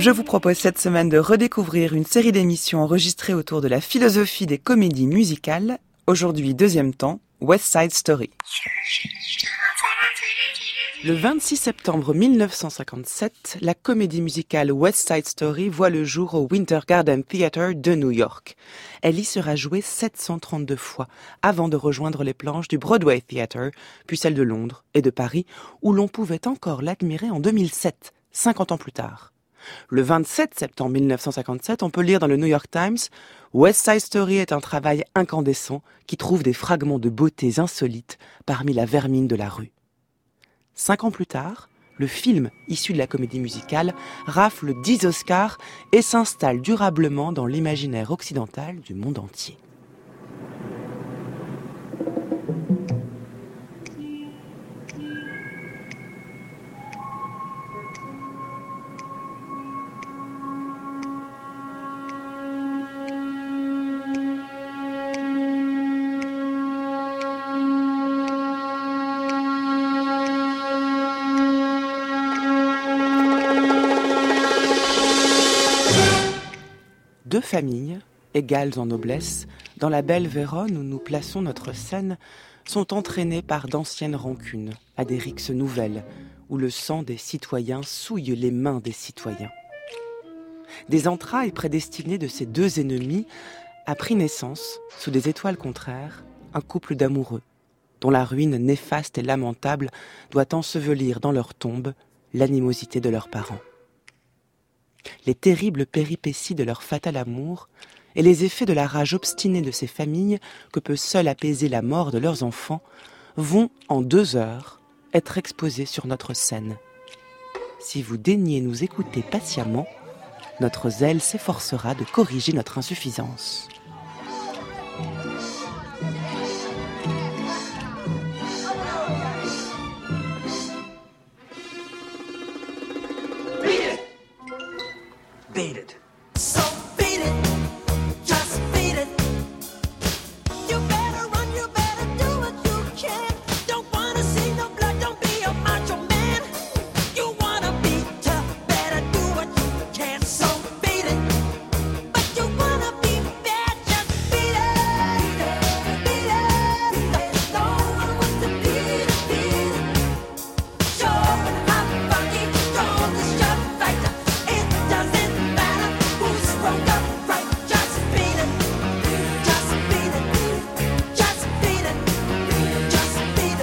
Je vous propose cette semaine de redécouvrir une série d'émissions enregistrées autour de la philosophie des comédies musicales. Aujourd'hui, deuxième temps, West Side Story. Le 26 septembre 1957, la comédie musicale West Side Story voit le jour au Winter Garden Theatre de New York. Elle y sera jouée 732 fois avant de rejoindre les planches du Broadway Theatre, puis celles de Londres et de Paris, où l'on pouvait encore l'admirer en 2007, 50 ans plus tard. Le 27 septembre 1957, on peut lire dans le New York Times « West Side Story est un travail incandescent qui trouve des fragments de beautés insolites parmi la vermine de la rue ». 5 ans plus tard, le film issu de la comédie musicale rafle 10 Oscars et s'installe durablement dans l'imaginaire occidental du monde entier. Deux familles, égales en noblesse, dans la belle Vérone où nous plaçons notre scène, sont entraînées par d'anciennes rancunes, à des rixes nouvelles, où le sang des citoyens souille les mains des citoyens. Des entrailles prédestinées de ces deux ennemis a pris naissance, sous des étoiles contraires, un couple d'amoureux, dont la ruine néfaste et lamentable doit ensevelir dans leur tombe l'animosité de leurs parents. Les terribles péripéties de leur fatal amour et les effets de la rage obstinée de ces familles que peut seule apaiser la mort de leurs enfants vont, en 2 heures, être exposés sur notre scène. Si vous daignez nous écouter patiemment, notre zèle s'efforcera de corriger notre insuffisance. Beat it. So beat it, just beat it. You better run, you better do what you can. Don't wanna see no blood, don't be a macho man. You wanna be tough, better do what you can. So beat it, but you wanna be bad, just beat it. Beat it, no one wants to beat it. Show it how funky, don't just shut back. It doesn't matter who's wrong or right. Just beat it, just beat it, just beat it, just beat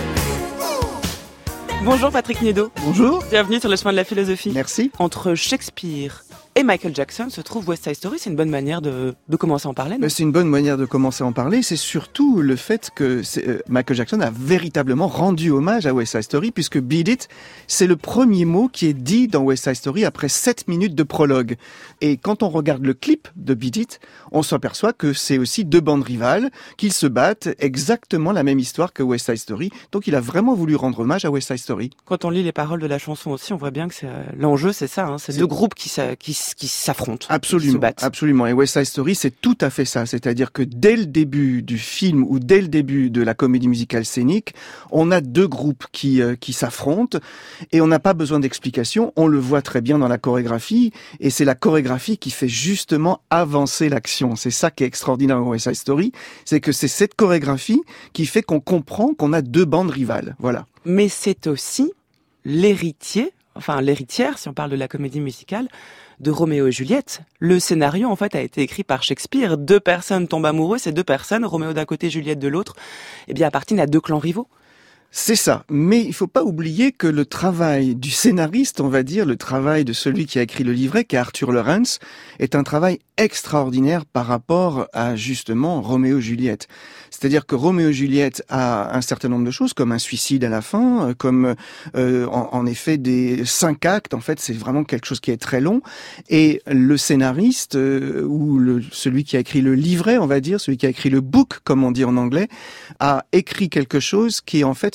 it. Bonjour Patrick Niedo. Bonjour. Bienvenue sur le chemin de la philosophie. Merci. Entre Shakespeare et Michael Jackson se trouve West Side Story. C'est une bonne manière de commencer à en parler, non ? C'est une bonne manière de commencer à en parler. C'est surtout le fait que Michael Jackson a véritablement rendu hommage à West Side Story, puisque Beat It, c'est le premier mot qui est dit dans West Side Story après 7 minutes de prologue. Et quand on regarde le clip de Beat It, on s'aperçoit que c'est aussi 2 bandes rivales, qu'ils se battent, exactement la même histoire que West Side Story. Donc il a vraiment voulu rendre hommage à West Side Story. Quand on lit les paroles de la chanson aussi, on voit bien que l'enjeu, c'est ça. Hein, c'est 2 groupes qui s'affrontent, Absolument, qui se battent. absolument. Et West Side Story, c'est tout à fait ça. C'est-à-dire que dès le début du film ou dès le début de la comédie musicale scénique, on a 2 groupes qui s'affrontent et on n'a pas besoin d'explication. On le voit très bien dans la chorégraphie et c'est la chorégraphie qui fait justement avancer l'action. C'est ça qui est extraordinaire dans West Side Story, c'est que c'est cette chorégraphie qui fait qu'on comprend qu'on a 2 bandes rivales. Voilà. Mais c'est aussi l'héritière, si on parle de la comédie musicale, de Roméo et Juliette. Le scénario, en fait, a été écrit par Shakespeare. 2 personnes tombent amoureuses, ces 2 personnes, Roméo d'un côté, Juliette de l'autre, appartiennent à 2 clans rivaux. C'est ça. Mais il faut pas oublier que le travail du scénariste, on va dire, le travail de celui qui a écrit le livret, qui est Arthur Laurents, est un travail extraordinaire par rapport à, justement, Roméo et Juliette. C'est-à-dire que Roméo et Juliette a un certain nombre de choses, comme un suicide à la fin, comme, en effet, des 5 actes. En fait, c'est vraiment quelque chose qui est très long. Et le scénariste, ou celui qui a écrit le livret, on va dire, celui qui a écrit le book, comme on dit en anglais, a écrit quelque chose qui est, en fait,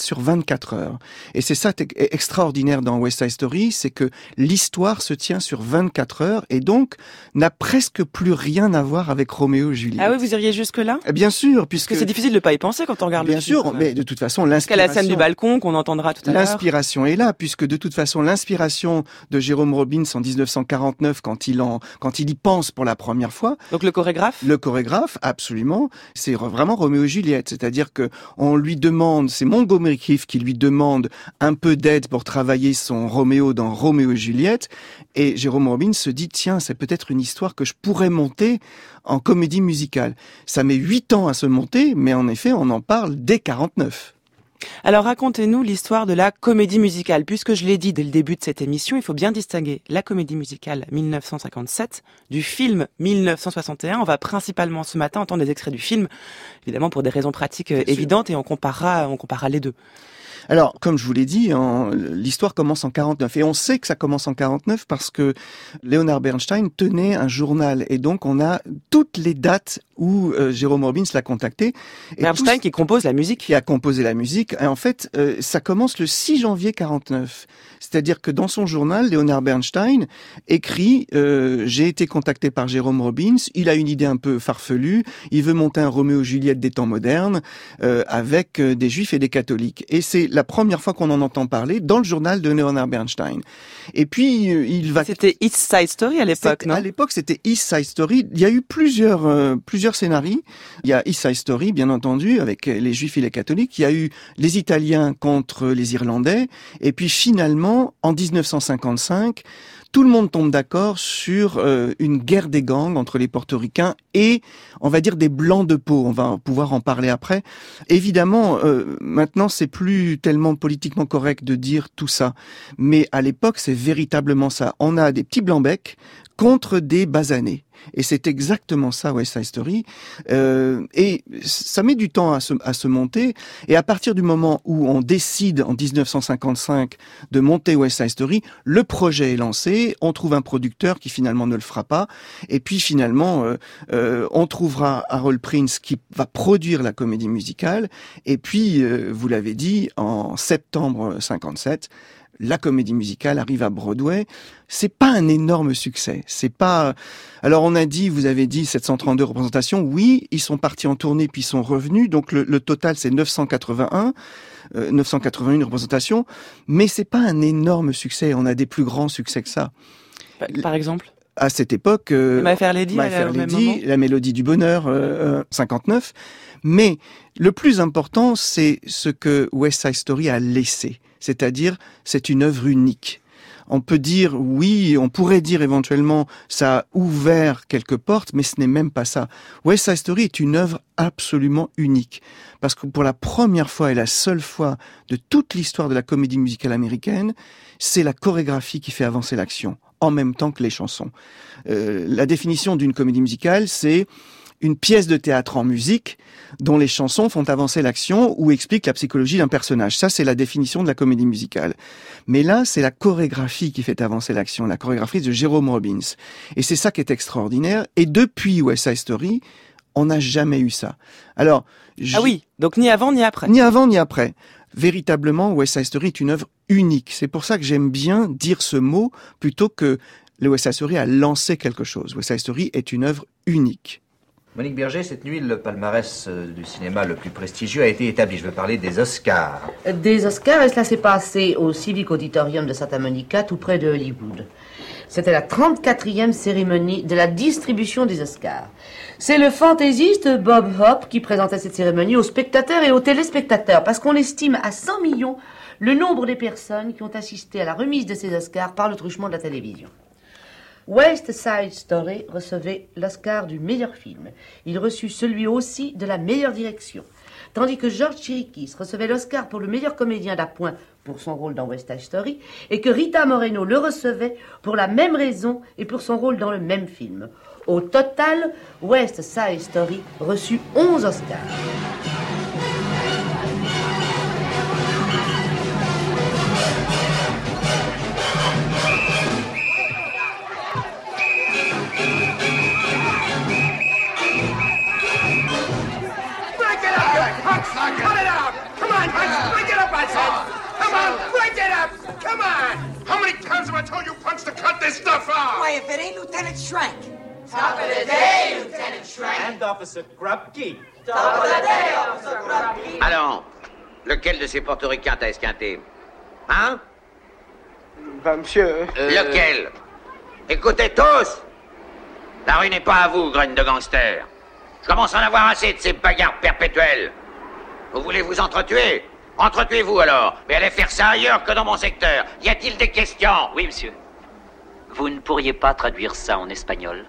sur 24 heures. Et c'est ça extraordinaire dans West Side Story, c'est que l'histoire se tient sur 24 heures et donc n'a presque plus rien à voir avec Roméo et Juliette. Ah oui, vous iriez jusque-là? Bien sûr, Parce que c'est difficile de ne pas y penser quand on regarde le film. Bien sûr, mais de toute façon, l'inspiration... Jusqu'à la scène du balcon qu'on entendra tout à l'heure. L'inspiration est là, puisque de toute façon, l'inspiration de Jérôme Robbins en 1949, quand il y pense pour la première fois. Donc le chorégraphe? Le chorégraphe, absolument. C'est vraiment Roméo et Juliette. C'est-à-dire que on lui demande, c'est Montgomery Clift qui lui demande un peu d'aide pour travailler son Roméo dans Roméo et Juliette. Et Jérôme Robbins se dit, tiens, c'est peut-être une histoire que je pourrais monter en comédie musicale. Ça met 8 ans à se monter, mais en effet, on en parle dès 49. Alors racontez-nous l'histoire de la comédie musicale. Puisque je l'ai dit dès le début de cette émission, il faut bien distinguer la comédie musicale 1957 du film 1961. On va principalement ce matin entendre des extraits du film, évidemment pour des raisons pratiques évidentes, et on comparera les deux. Alors, comme je vous l'ai dit, l'histoire commence en 49. Et on sait que ça commence en 49 parce que Leonard Bernstein tenait un journal. Et donc, on a toutes les dates où Jérôme Robbins l'a contacté. Et Bernstein qui compose la musique. Qui a composé la musique. Et en fait, ça commence le 6 janvier 49. C'est-à-dire que dans son journal, Leonard Bernstein écrit j'ai été contacté par Jérôme Robbins. Il a une idée un peu farfelue. Il veut monter un Roméo et Juliette des temps modernes avec des juifs et des catholiques. Et c'est la première fois qu'on en entend parler dans le journal de Leonard Bernstein. Et puis il va. C'était East Side Story à l'époque, non? À l'époque, c'était East Side Story. Il y a eu plusieurs scénarios. Il y a East Side Story, bien entendu, avec les Juifs et les catholiques. Il y a eu les Italiens contre les Irlandais. Et puis finalement, en 1955. Tout le monde tombe d'accord sur une guerre des gangs entre les portoricains et, on va dire, des blancs de peau. On va pouvoir en parler après. Évidemment, maintenant, c'est plus tellement politiquement correct de dire tout ça. Mais à l'époque, c'est véritablement ça. On a des petits blancs-becs contre des basanés. Et c'est exactement ça, West Side Story. Et ça met du temps à se monter. Et à partir du moment où on décide, en 1955, de monter West Side Story, le projet est lancé. On trouve un producteur qui finalement ne le fera pas. Et puis finalement, on trouvera Harold Prince qui va produire la comédie musicale. Et puis, vous l'avez dit, en septembre 57, la comédie musicale arrive à Broadway. C'est pas un énorme succès. C'est pas. Alors on a dit, vous avez dit 732 représentations. Oui, ils sont partis en tournée puis ils sont revenus. Donc le total c'est 981 représentations. Mais c'est pas un énorme succès. On a des plus grands succès que ça. Par exemple. À cette époque, My Fair Lady, la Mélodie du bonheur, 59. Mais le plus important, c'est ce que West Side Story a laissé. C'est-à-dire, c'est une œuvre unique. On peut dire, oui, on pourrait dire éventuellement, ça a ouvert quelques portes, mais ce n'est même pas ça. West Side Story est une œuvre absolument unique. Parce que pour la première fois et la seule fois de toute l'histoire de la comédie musicale américaine, c'est la chorégraphie qui fait avancer l'action, en même temps que les chansons. La définition d'une comédie musicale, c'est une pièce de théâtre en musique dont les chansons font avancer l'action ou expliquent la psychologie d'un personnage. Ça, c'est la définition de la comédie musicale. Mais là, c'est la chorégraphie qui fait avancer l'action, la chorégraphie de Jérôme Robbins. Et c'est ça qui est extraordinaire. Et depuis West Side Story, on n'a jamais eu ça. Alors, ah oui, donc ni avant ni après. Ni avant ni après. Véritablement, West Side Story est une œuvre unique. C'est pour ça que j'aime bien dire ce mot plutôt que le West Side Story a lancé quelque chose. West Side Story est une œuvre unique. Monique Berger, cette nuit, le palmarès du cinéma le plus prestigieux a été établi. Je veux parler des Oscars. Des Oscars, et cela s'est passé au Civic Auditorium de Santa Monica, tout près de Hollywood. C'était la 34e cérémonie de la distribution des Oscars. C'est le fantaisiste Bob Hope qui présentait cette cérémonie aux spectateurs et aux téléspectateurs, parce qu'on estime à 100 millions le nombre des personnes qui ont assisté à la remise de ces Oscars par le truchement de la télévision. West Side Story recevait l'Oscar du meilleur film. Il reçut celui aussi de la meilleure direction. Tandis que George Chirikis recevait l'Oscar pour le meilleur comédien d'appoint pour son rôle dans West Side Story, et que Rita Moreno le recevait pour la même raison et pour son rôle dans le même film. Au total, West Side Story reçut 11 Oscars. I told you punch to cut this stuff out! Why, if it ain't Lieutenant Schrank. Top of the day, Lieutenant Schrank. And Officer Krupke. Top of the day, Officer Krupke. Allons, lequel de ces portoricains t'a esquinté? Hein? Monsieur... Lequel? Écoutez tous! La rue n'est pas à vous, graine de gangster. Je commence à en avoir assez de ces bagarres perpétuelles. Vous voulez vous entretuer? Entretuez-vous alors, mais allez faire ça ailleurs que dans mon secteur. Y a-t-il des questions? Oui, monsieur. Vous ne pourriez pas traduire ça en espagnol?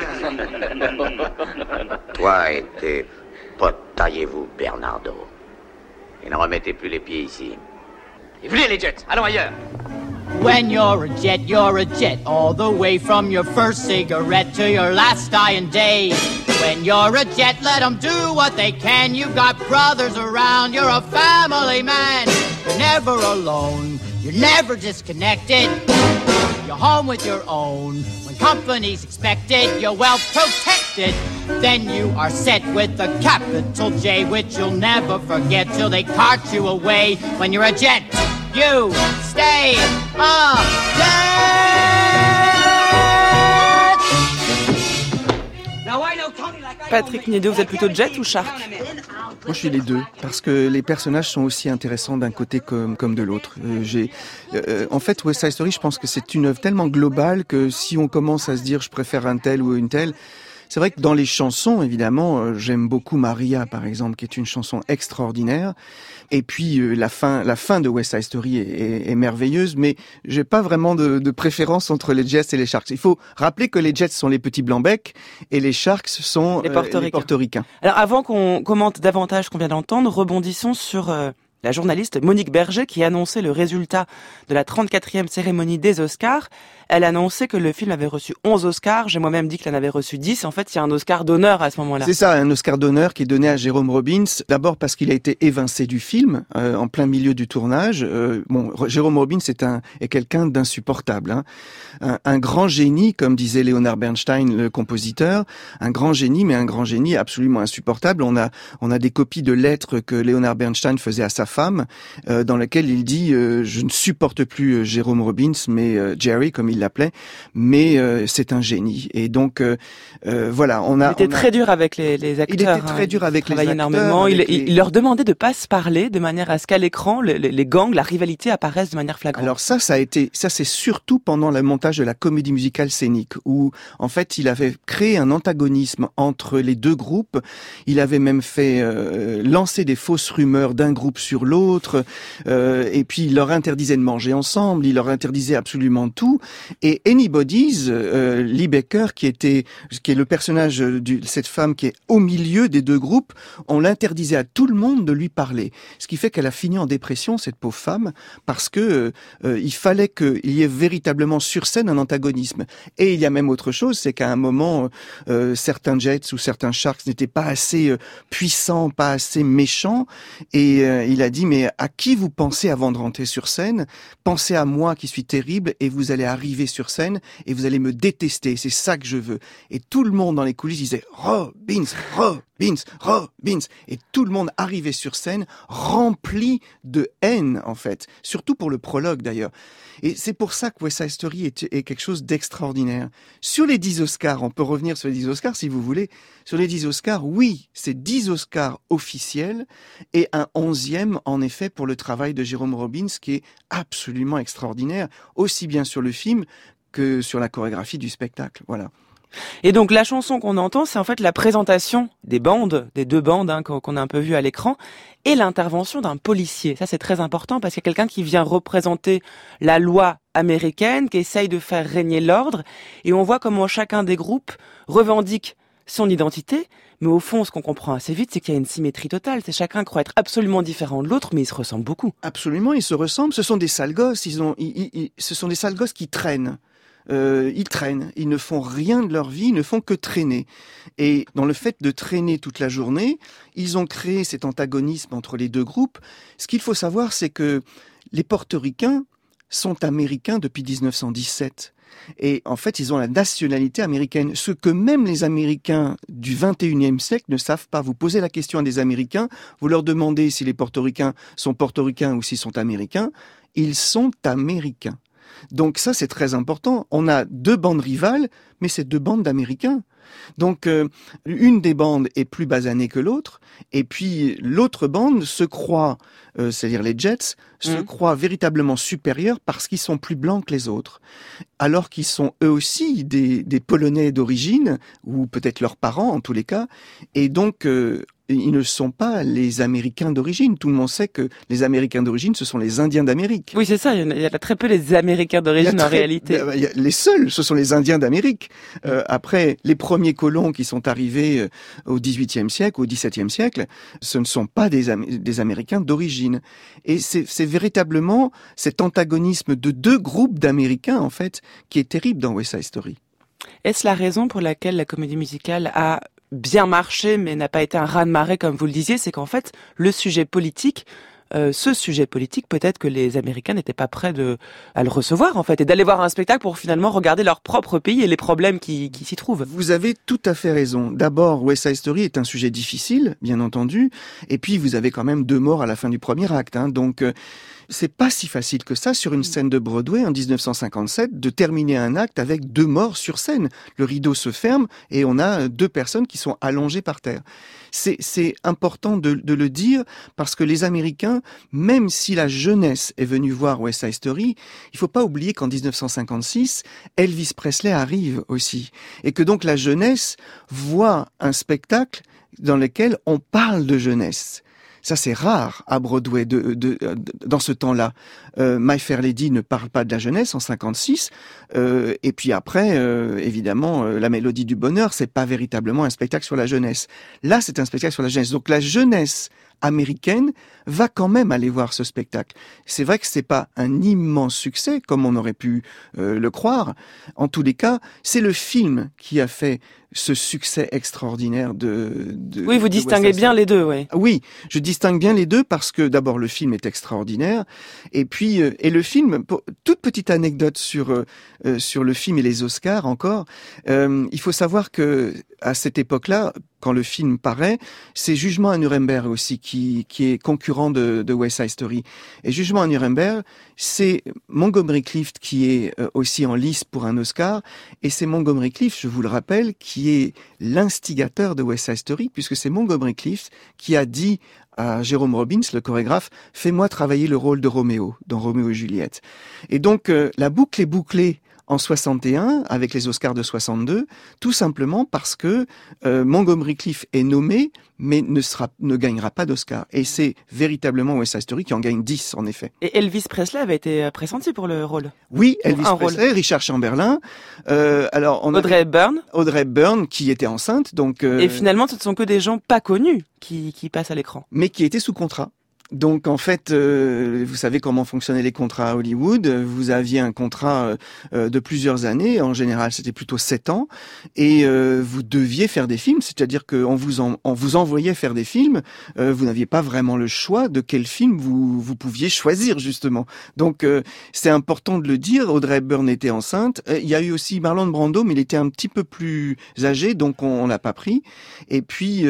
Toi et tes potes, taillez-vous, Bernardo. Et ne remettez plus les pieds ici. Et venez les Jets, allons ailleurs. When you're a jet, all the way from your first cigarette to your last dying day. When you're a jet, let them do what they can. You've got brothers around, you're a family man. You're never alone, you're never disconnected. You're home with your own. When company's expected, you're well protected. Then you are set with the capital J, which you'll never forget till they cart you away. When you're a jet, you stay a Patrick Niedo, vous êtes plutôt Jet ou Shark? Moi, je suis les deux, parce que les personnages sont aussi intéressants d'un côté comme de l'autre. En fait, West Side Story, je pense que c'est une œuvre tellement globale que si on commence à se dire je préfère un tel ou une telle, c'est vrai que dans les chansons, évidemment, j'aime beaucoup Maria, par exemple, qui est une chanson extraordinaire. Et puis la fin de West Side Story est merveilleuse, mais j'ai pas vraiment de préférence entre les Jets et les Sharks. Il faut rappeler que les Jets sont les petits blancs-becs et les Sharks sont les Portoricains. Alors avant qu'on commente davantage ce qu'on vient d'entendre, rebondissons sur la journaliste Monique Berger qui a annoncé le résultat de la 34e cérémonie des Oscars. Elle a annoncé que le film avait reçu 11 Oscars. J'ai moi-même dit qu'il en avait reçu 10. En fait, il y a un Oscar d'honneur à ce moment-là. C'est ça, un Oscar d'honneur qui est donné à Jérôme Robbins. D'abord parce qu'il a été évincé du film en plein milieu du tournage. Jérôme Robbins est quelqu'un d'insupportable. Hein. Un grand génie, comme disait Leonard Bernstein, le compositeur. Un grand génie, mais un grand génie absolument insupportable. On a des copies de lettres que Leonard Bernstein faisait à sa femme, dans lesquelles il dit je ne supporte plus Jérôme Robbins, mais Jerry, comme il l'appelait, mais c'est un génie. Et donc voilà, il était très dur avec les acteurs. Il était très dur avec les acteurs. Énormément. Il leur demandait de pas se parler de manière à ce qu'à l'écran les gangs, la rivalité apparaissent de manière flagrante. Alors ça c'est surtout pendant le montage de la comédie musicale scénique où en fait il avait créé un antagonisme entre les deux groupes. Il avait même fait lancer des fausses rumeurs d'un groupe sur l'autre, et puis il leur interdisait de manger ensemble, il leur interdisait absolument tout. Et Anybody's, Lee Baker, qui est le personnage de cette femme qui est au milieu des deux groupes, on l'interdisait à tout le monde de lui parler. Ce qui fait qu'elle a fini en dépression, cette pauvre femme, parce que il fallait qu'il y ait véritablement sur scène un antagonisme. Et il y a même autre chose, c'est qu'à un moment, certains Jets ou certains Sharks n'étaient pas assez puissants, pas assez méchants, et il a dit, mais à qui vous pensez avant de rentrer sur scène? Pensez à moi qui suis terrible, et vous allez arriver sur scène et vous allez me détester, c'est ça que je veux. Et tout le monde dans les coulisses disait Robbins, et tout le monde arrivait sur scène rempli de haine en fait, surtout pour le prologue d'ailleurs. Et c'est pour ça que West Side Story est quelque chose d'extraordinaire. Sur les 10 Oscars, on peut revenir sur les 10 Oscars si vous voulez. Sur les 10 Oscars, oui, c'est 10 Oscars officiels et un 11e en effet pour le travail de Jérôme Robbins qui est absolument extraordinaire, aussi bien sur le film que sur la chorégraphie du spectacle. Voilà. Et donc la chanson qu'on entend, c'est en fait la présentation des deux bandes qu'on a un peu vues à l'écran, et l'intervention d'un policier. Ça c'est très important parce qu'il y a quelqu'un qui vient représenter la loi américaine, qui essaye de faire régner l'ordre, et on voit comment chacun des groupes revendique son identité, mais au fond, ce qu'on comprend assez vite, c'est qu'il y a une symétrie totale. C'est chacun croit être absolument différent de l'autre, mais ils se ressemblent beaucoup. Absolument, ils se ressemblent. Ce sont des sales gosses. Ce sont des sales gosses qui traînent. Ils traînent, ils ne font rien de leur vie, ils ne font que traîner. Et dans le fait de traîner toute la journée, ils ont créé cet antagonisme entre les deux groupes. Ce qu'il faut savoir, c'est que les portoricains sont américains depuis 1917. Et en fait, ils ont la nationalité américaine, ce que même les Américains du 21e siècle ne savent pas. Vous posez la question à des Américains, vous leur demandez si les portoricains sont portoricains ou s'ils sont américains, ils sont américains. Donc ça, c'est très important. On a deux bandes rivales, mais c'est deux bandes d'Américains. Donc, une des bandes est plus basanée que l'autre, et puis l'autre bande se croit, c'est-à-dire les Jets, se croient véritablement supérieurs parce qu'ils sont plus blancs que les autres, alors qu'ils sont eux aussi des Polonais d'origine, ou peut-être leurs parents en tous les cas, et donc ils ne sont pas les Américains d'origine. Tout le monde sait que les Américains d'origine, ce sont les Indiens d'Amérique. Oui, c'est ça. Il y a très peu les Américains d'origine en réalité. Les seuls, ce sont les Indiens d'Amérique. Après, les premiers colons qui sont arrivés au XVIIIe siècle, au XVIIe siècle, ce ne sont pas des Américains d'origine. Et c'est véritablement cet antagonisme de deux groupes d'Américains, en fait, qui est terrible dans West Side Story. Est-ce la raison pour laquelle la comédie musicale a bien marché, mais n'a pas été un raz-de-marée, comme vous le disiez? C'est qu'en fait, le sujet politique, ce sujet politique, peut-être que les Américains n'étaient pas prêts à le recevoir, en fait, et d'aller voir un spectacle pour finalement regarder leur propre pays et les problèmes qui s'y trouvent. Vous avez tout à fait raison. D'abord, West Side Story est un sujet difficile, bien entendu, et puis vous avez quand même 2 morts à la fin du premier acte, hein, donc c'est pas si facile que ça, sur une scène de Broadway en 1957, de terminer un acte avec 2 morts sur scène. Le rideau se ferme et on a 2 personnes qui sont allongées par terre. C'est important de le dire parce que les Américains, même si la jeunesse est venue voir West Side Story, il faut pas oublier qu'en 1956, Elvis Presley arrive aussi. Et que donc la jeunesse voit un spectacle dans lequel on parle de jeunesse. Ça, c'est rare à Broadway dans ce temps-là. My Fair Lady ne parle pas de la jeunesse en 56. Et puis après, évidemment, La Mélodie du Bonheur, c'est pas véritablement un spectacle sur la jeunesse. Là, c'est un spectacle sur la jeunesse. Donc la jeunesse américaine va quand même aller voir ce spectacle. C'est vrai que c'est pas un immense succès, comme on aurait pu le croire. En tous les cas, c'est le film qui a fait ce succès extraordinaire Oui, vous distinguez bien les deux, oui. Oui, je distingue bien les deux parce que d'abord le film est extraordinaire et puis et le film, toute petite anecdote sur le film et les Oscars encore, il faut savoir que à cette époque-là, quand le film paraît, c'est Jugement à Nuremberg aussi qui est concurrent de West Side Story. Et Jugement à Nuremberg, c'est Montgomery Clift qui est aussi en lice pour un Oscar. Et c'est Montgomery Clift, je vous le rappelle, qui est l'instigateur de West Side Story, puisque c'est Montgomery Clift qui a dit à Jérôme Robbins, le chorégraphe, « Fais-moi travailler le rôle de Roméo, dans Roméo et Juliette ». Et donc, la boucle est bouclée en 61, avec les Oscars de 62, tout simplement parce que Montgomery Clift est nommé, mais ne gagnera pas d'Oscar. Et c'est véritablement West Side Story qui en gagne 10, en effet. Et Elvis Presley avait été pressenti pour le rôle. Oui, Elvis Presley, Richard Chamberlain. Alors Audrey Hepburn, qui était enceinte. Donc, et finalement, ce ne sont que des gens pas connus qui passent à l'écran. Mais qui étaient sous contrat. Donc en fait, vous savez comment fonctionnaient les contrats à Hollywood. Vous aviez un contrat de plusieurs années. En général, c'était plutôt 7 ans. Et vous deviez faire des films. C'est-à-dire qu'on vous envoyait faire des films. Vous n'aviez pas vraiment le choix de quel film vous pouviez choisir, justement. Donc c'est important de le dire. Audrey Hepburn était enceinte. Il y a eu aussi Marlon Brando, mais il était un petit peu plus âgé, donc on l'a pas pris. Et puis,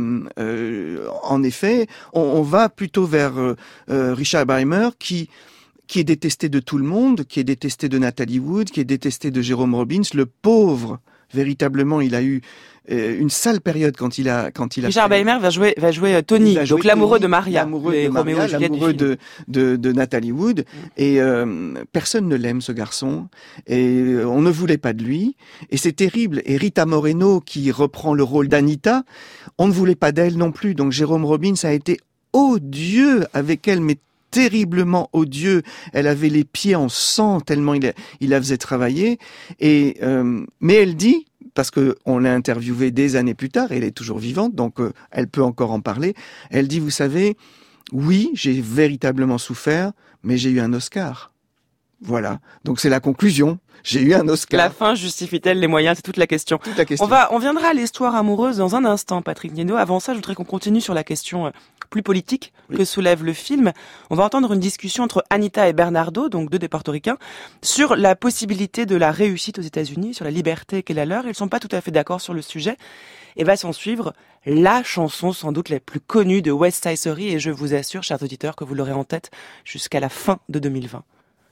en effet, on va plutôt vers Richard Beymer qui est détesté de tout le monde, qui est détesté de Natalie Wood, qui est détesté de Jérôme Robbins. Le pauvre, véritablement, il a eu une sale période quand il a. Richard Beymer va jouer Tony, donc l'amoureux de Maria, l'amoureux de Natalie Wood, et personne ne l'aime, ce garçon, et on ne voulait pas de lui, et c'est terrible. Et Rita Moreno qui reprend le rôle d'Anita, on ne voulait pas d'elle non plus. Donc Jérôme Robbins a été odieux avec elle, mais terriblement odieux. Elle avait les pieds en sang tellement il la faisait travailler. Et mais elle dit, parce que on l'a interviewée des années plus tard, et elle est toujours vivante, donc elle peut encore en parler. Elle dit, vous savez, oui, j'ai véritablement souffert, mais j'ai eu un Oscar. Voilà. Donc c'est la conclusion. J'ai eu un Oscar. La fin justifie-t-elle les moyens? C'est toute la question. On viendra à l'histoire amoureuse dans un instant, Patrick Nieno. Avant ça, je voudrais qu'on continue sur la question plus politique que soulève le film. On va entendre une discussion entre Anita et Bernardo, donc 2 des portoricains, sur la possibilité de la réussite aux États-Unis, sur la liberté qu'est la leur. Ils ne sont pas tout à fait d'accord sur le sujet. Et va s'en suivre la chanson sans doute la plus connue de West Side Story. Et je vous assure, chers auditeurs, que vous l'aurez en tête jusqu'à la fin de 2020.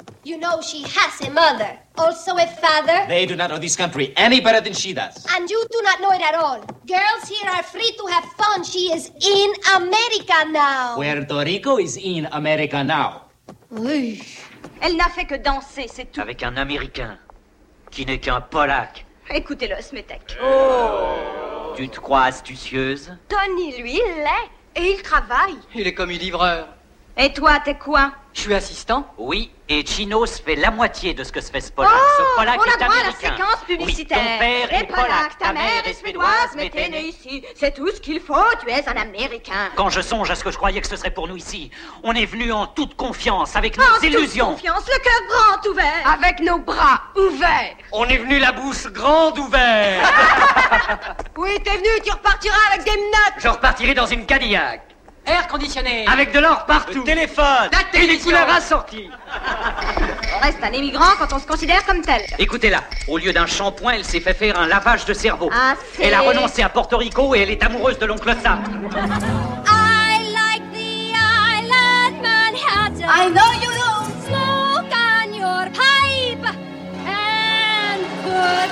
You know she has a mother, also a father. They do not know this country any better than she does. And you do not know it at all. Girls here are free to have fun. She is in America now. Puerto Rico is in America now. Oui. Elle n'a fait que danser, c'est tout. Avec un Américain, qui n'est qu'un Polac. Écoutez-le, Smetek. Oh! Tu te crois astucieuse? Tony, lui, il l'est. Et il travaille. Il est commis livreur. Et toi, t'es quoi? Je suis assistant. Oui, et Chinos fait la moitié de ce que se fait ce Polac. Oh, ce Polac on a est droit à la américain. séquence publicitaire. Oui, ton père est Les Polacs, Polac, ta mère est suédoise, mais t'es né ici. C'est tout ce qu'il faut, tu es un Américain. Quand je songe à ce que je croyais que ce serait pour nous ici, on est venu en toute confiance, avec nos En illusions. toute confiance, le cœur grand ouvert. Avec nos bras ouverts. On est venu la bouche grande ouverte. Oui, t'es venu, tu repartiras avec des menottes. Je repartirai dans une Cadillac. Air conditionné. Avec de l'or partout. Le téléphone. La Et des télévision. couleurs assorties. On reste un émigrant quand on se considère comme tel. Écoutez-la, au lieu d'un shampoing, elle s'est fait faire un lavage de cerveau. Ah, c'est... Elle a renoncé à Porto Rico et elle est amoureuse de l'oncle Sam. I like the island Manhattan. I know you don't smoke on your pipe and put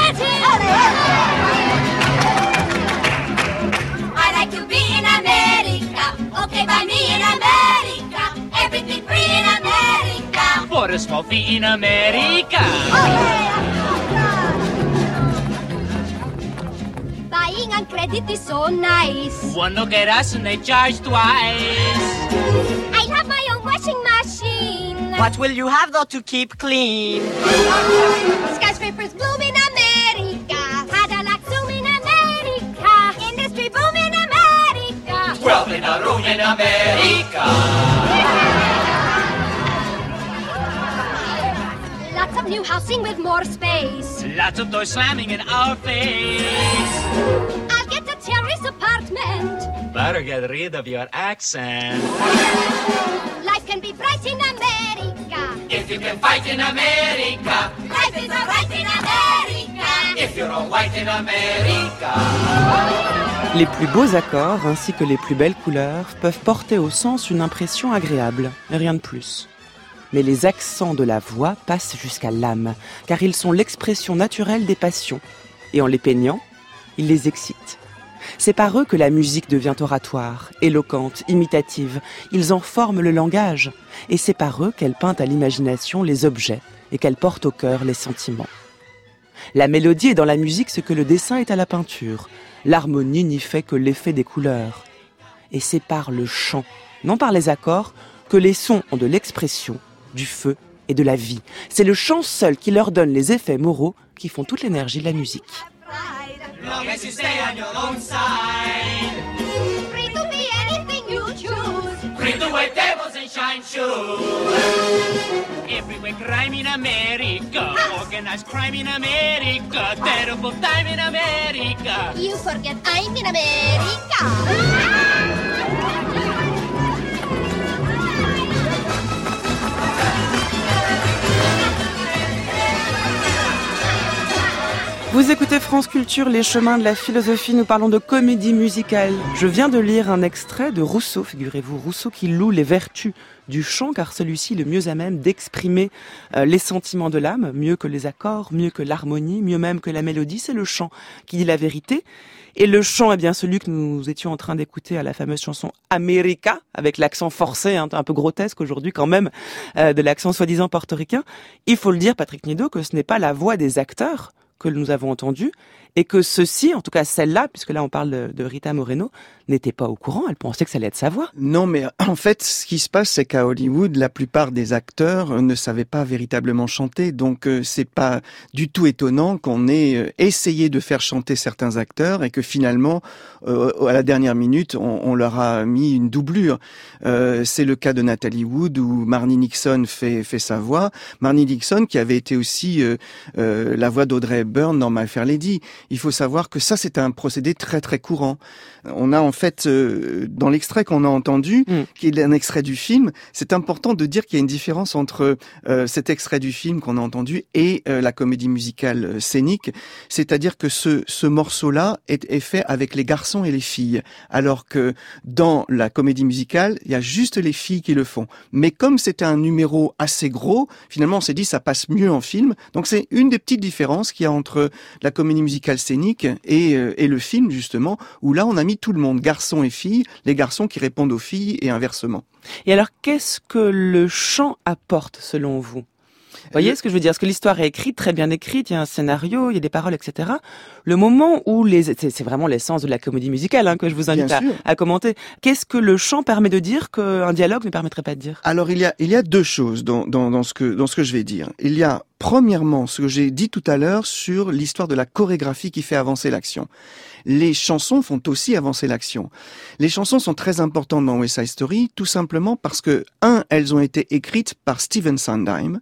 I like to be in America. Okay, by me in America. Everything free in America. For a small fee in America. Buying on credit is so nice. One look at us and they charge twice. I have my own washing machine. What will you have though to keep clean? Skyscrapers bloom in America. Cadillac zoom in America. Industry boom in America. Wealth in a room in America. Lots of new housing with more space. Lots of doors slamming in our face. I'll get a terrace apartment. Better get rid of your accent. Life can be bright in America. If you can fight in America. Life is alright in America. If you're all white in America. Les plus beaux accords ainsi que les plus belles couleurs peuvent porter au sens une impression agréable, mais rien de plus. Mais les accents de la voix passent jusqu'à l'âme, car ils sont l'expression naturelle des passions. Et en les peignant, ils les excitent. C'est par eux que la musique devient oratoire, éloquente, imitative. Ils en forment le langage. Et c'est par eux qu'elle peint à l'imagination les objets et qu'elle porte au cœur les sentiments. La mélodie est dans la musique ce que le dessin est à la peinture. L'harmonie n'y fait que l'effet des couleurs. Et c'est par le chant, non par les accords, que les sons ont de l'expression, du feu et de la vie. C'est le chant seul qui leur donne les effets moraux qui font toute l'énergie de la musique. Long as you stay on your own side. Free to be anything you choose. Free to wear devils and shine shoes. Everywhere crime in America. Organized crime in America. Terrible time in America. You forget I'm in America. Vous écoutez France Culture, les chemins de la philosophie, nous parlons de comédie musicale. Je viens de lire un extrait de Rousseau, figurez-vous, Rousseau qui loue les vertus du chant, car celui-ci est le mieux à même d'exprimer les sentiments de l'âme, mieux que les accords, mieux que l'harmonie, mieux même que la mélodie, c'est le chant qui dit la vérité. Et le chant est bien celui que nous étions en train d'écouter à la fameuse chanson America, avec l'accent forcé, un peu grotesque aujourd'hui quand même, de l'accent soi-disant portoricain. Il faut le dire, Patrick Nido, que ce n'est pas la voix des acteurs que nous avons entendu, et que ceux-ci, en tout cas celle-là, puisque là on parle de Rita Moreno, n'était pas au courant, elle pensait que ça allait être sa voix. Non, mais en fait, ce qui se passe, c'est qu'à Hollywood, la plupart des acteurs ne savaient pas véritablement chanter, donc c'est pas du tout étonnant qu'on ait essayé de faire chanter certains acteurs et que finalement, à la dernière minute, on leur a mis une doublure. C'est le cas de Natalie Wood où Marni Nixon fait sa voix. Marni Nixon qui avait été aussi la voix d'Audrey Hepburn dans My Fair Lady. Il faut savoir que ça, c'est un procédé très très courant. On a en fait, dans l'extrait qu'on a entendu, qui est un extrait du film, c'est important de dire qu'il y a une différence entre cet extrait du film qu'on a entendu et la comédie musicale scénique. C'est-à-dire que ce morceau-là est fait avec les garçons et les filles, alors que dans la comédie musicale, il y a juste les filles qui le font. Mais comme c'était un numéro assez gros, finalement on s'est dit ça passe mieux en film. Donc c'est une des petites différences qu'il y a entre la comédie musicale scénique et le film, justement, où là on a mis tout le monde, garçons et filles, les garçons qui répondent aux filles et inversement. Et alors, qu'est-ce que le chant apporte selon vous ? Vous voyez ce que je veux dire? Parce que l'histoire est écrite, très bien écrite, il y a un scénario, il y a des paroles, etc. Le moment où c'est vraiment l'essence de la comédie musicale, que je vous invite à commenter. Qu'est-ce que le chant permet de dire qu'un dialogue ne permettrait pas de dire? Alors, il y a deux choses dans ce que je vais dire. Il y a, premièrement, ce que j'ai dit tout à l'heure sur l'histoire de la chorégraphie qui fait avancer l'action. Les chansons font aussi avancer l'action. Les chansons sont très importantes dans West Side Story, tout simplement parce que, elles ont été écrites par Stephen Sondheim,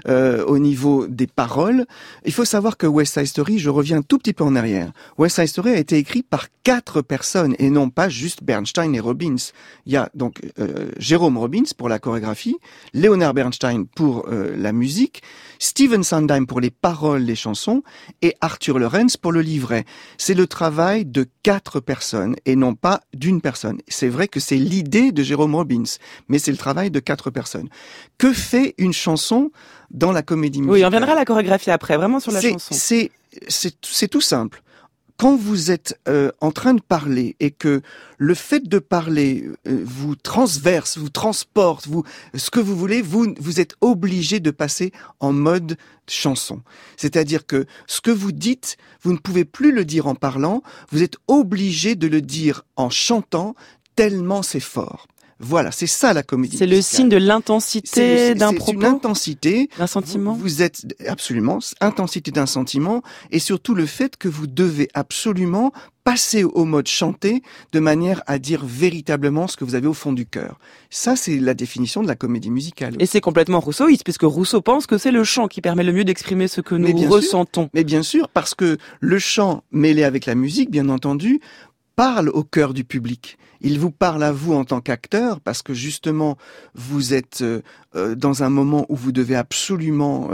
au niveau des paroles. Il faut savoir que West Side Story, je reviens un tout petit peu en arrière. West Side Story a été écrit par 4 personnes et non pas juste Bernstein et Robbins. Il y a donc Jerome Robbins pour la chorégraphie, Leonard Bernstein pour la musique, Stephen Sondheim pour les paroles des chansons et Arthur Lawrence pour le livret. C'est le travail de 4 personnes et non pas d'une personne. C'est vrai que c'est l'idée de Jerome Robbins, mais c'est le travail de 4 personnes. Que fait une chanson dans la comédie musicale? Oui, on viendra à la chorégraphie après, vraiment sur la chanson. C'est tout simple. Quand vous êtes en train de parler et que le fait de parler vous transverse, vous transporte, ce que vous voulez, vous êtes obligé de passer en mode chanson. C'est-à-dire que ce que vous dites, vous ne pouvez plus le dire en parlant, vous êtes obligé de le dire en chantant tellement c'est fort. Voilà, c'est ça la comédie musicale. C'est le signe de l'intensité d'un propos. C'est une intensité. D'un sentiment. Vous êtes, absolument, intensité d'un sentiment et surtout le fait que vous devez absolument passer au mode chanté de manière à dire véritablement ce que vous avez au fond du cœur. Ça, c'est la définition de la comédie musicale. Et c'est complètement rousseauiste, puisque Rousseau pense que c'est le chant qui permet le mieux d'exprimer ce que nous ressentons. Mais bien sûr, parce que le chant mêlé avec la musique, bien entendu, parle au cœur du public. Il vous parle à vous en tant qu'acteur parce que justement vous êtes dans un moment où vous devez absolument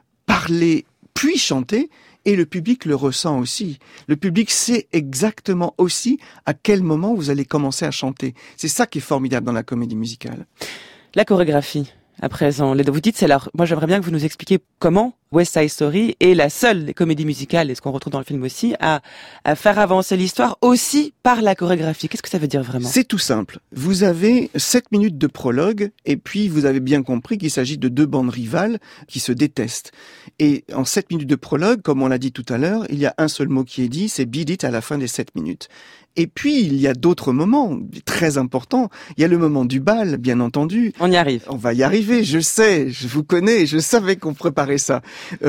parler puis chanter et le public le ressent aussi. Le public sait exactement aussi à quel moment vous allez commencer à chanter. C'est ça qui est formidable dans la comédie musicale. La chorégraphie. À présent, vous dites, moi j'aimerais bien que vous nous expliquiez comment West Side Story est la seule des comédies musicales, et ce qu'on retrouve dans le film aussi, à faire avancer l'histoire aussi par la chorégraphie. Qu'est-ce que ça veut dire vraiment? C'est tout simple. Vous avez 7 minutes de prologue, et puis vous avez bien compris qu'il s'agit de 2 bandes rivales qui se détestent. Et en 7 minutes de prologue, comme on l'a dit tout à l'heure, il y a un seul mot qui est dit, c'est beat it à la fin des 7 minutes. Et puis, il y a d'autres moments très importants. Il y a le moment du bal, bien entendu. On y arrive. On va y arriver, je sais, je vous connais, je savais qu'on préparait ça.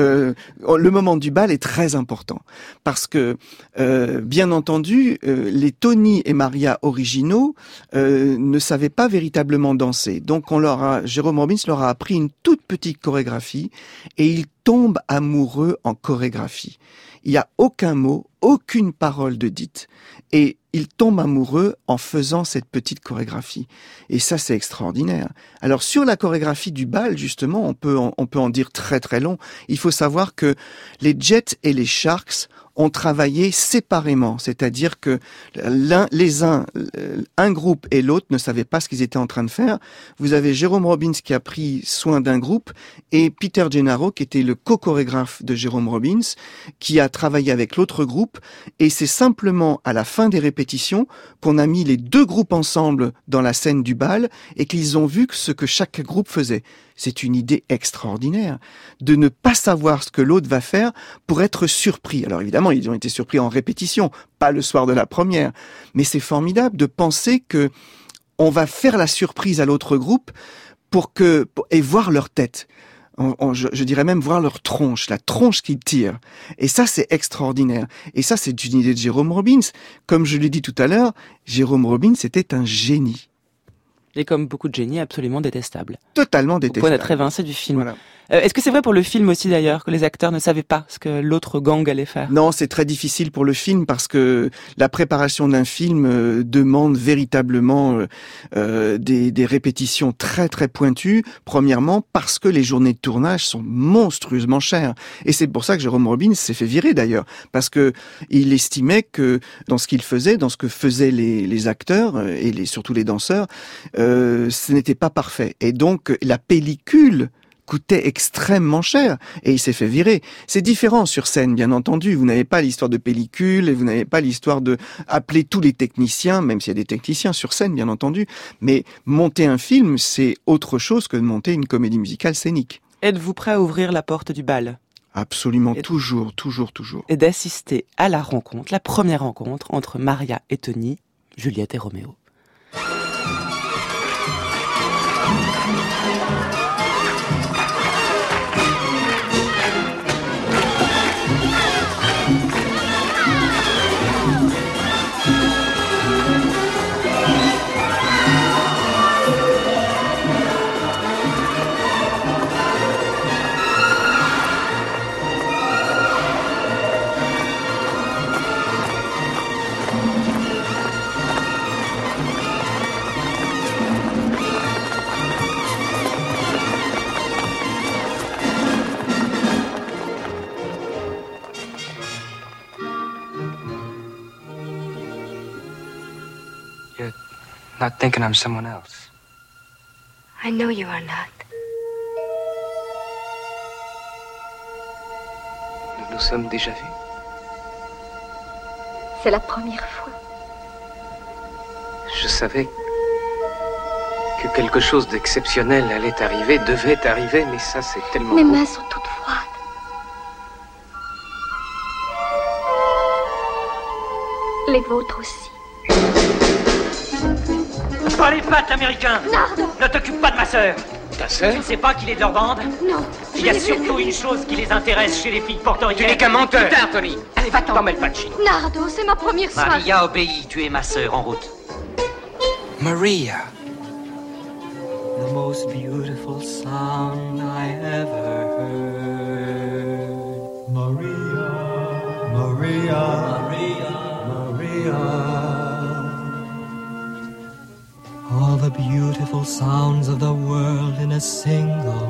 Le moment du bal est très important. Parce que, bien entendu, les Tony et Maria originaux ne savaient pas véritablement danser. Donc, Jerome Robbins leur a appris une toute petite chorégraphie et ils tombent amoureux en chorégraphie. Il n'y a aucun mot, aucune parole de dite. Et ils tombent amoureux en faisant cette petite chorégraphie. Et ça, c'est extraordinaire. Alors, sur la chorégraphie du bal, justement, on peut en dire très très long. Il faut savoir que les Jets et les Sharks ont travaillé séparément, c'est-à-dire que un groupe et l'autre ne savaient pas ce qu'ils étaient en train de faire. Vous avez Jerome Robbins qui a pris soin d'un groupe et Peter Gennaro qui était le co-chorégraphe de Jerome Robbins qui a travaillé avec l'autre groupe et c'est simplement à la fin des répétitions qu'on a mis les 2 groupes ensemble dans la scène du bal et qu'ils ont vu ce que chaque groupe faisait. C'est une idée extraordinaire de ne pas savoir ce que l'autre va faire pour être surpris. Alors évidemment, ils ont été surpris en répétition, pas le soir de la première. Mais c'est formidable de penser que on va faire la surprise à l'autre groupe et voir leur tête. Je dirais même voir leur tronche, la tronche qu'ils tirent. Et ça, c'est extraordinaire. Et ça, c'est une idée de Jerome Robbins. Comme je l'ai dit tout à l'heure, Jerome Robbins était un génie. Et comme beaucoup de génies, absolument détestable. Totalement détestable. Au point d'être évincé du film. Voilà. Est-ce que c'est vrai pour le film aussi d'ailleurs, que les acteurs ne savaient pas ce que l'autre gang allait faire? Non, c'est très difficile pour le film parce que la préparation d'un film demande véritablement des répétitions très très pointues. Premièrement, parce que les journées de tournage sont monstrueusement chères. Et c'est pour ça que Jerome Robbins s'est fait virer d'ailleurs. Parce que il estimait que dans ce qu'il faisait, dans ce que faisaient les acteurs et surtout les danseurs, ce n'était pas parfait. Et donc la pellicule coûtait extrêmement cher et il s'est fait virer. C'est différent sur scène, bien entendu. Vous n'avez pas l'histoire de pellicule et vous n'avez pas l'histoire de appeler tous les techniciens, même s'il y a des techniciens sur scène, bien entendu. Mais monter un film, c'est autre chose que de monter une comédie musicale scénique. Êtes-vous prêt à ouvrir la porte du bal? Absolument, toujours. Et d'assister à la rencontre, la première rencontre entre Maria et Tony, Juliette et Roméo. Not thinking I'm someone else. I know you are not. Nous nous sommes déjà vus. C'est la première fois. Je savais que quelque chose d'exceptionnel allait arriver, devait arriver, mais ça c'est tellement... Mes beau. mains sont toutes froides. Les vôtres aussi. Pas les pattes, l'américain! Nardo! Ne t'occupe pas de ma sœur! Ta sœur? Tu ne sais pas qu'il est de leur bande? Non. Il y a surtout une chose qui les intéresse chez les filles portoricaines. Tu n'es qu'un menteur! Putain, Tony! Allez, va-t'en! T'en mêle pas de chine. Nardo, c'est ma première soirée. Maria, obéis, tu es ma sœur, en route. Maria. The most beautiful sound I ever heard. Maria, Maria, Maria, Maria. All the beautiful sounds of the world in a single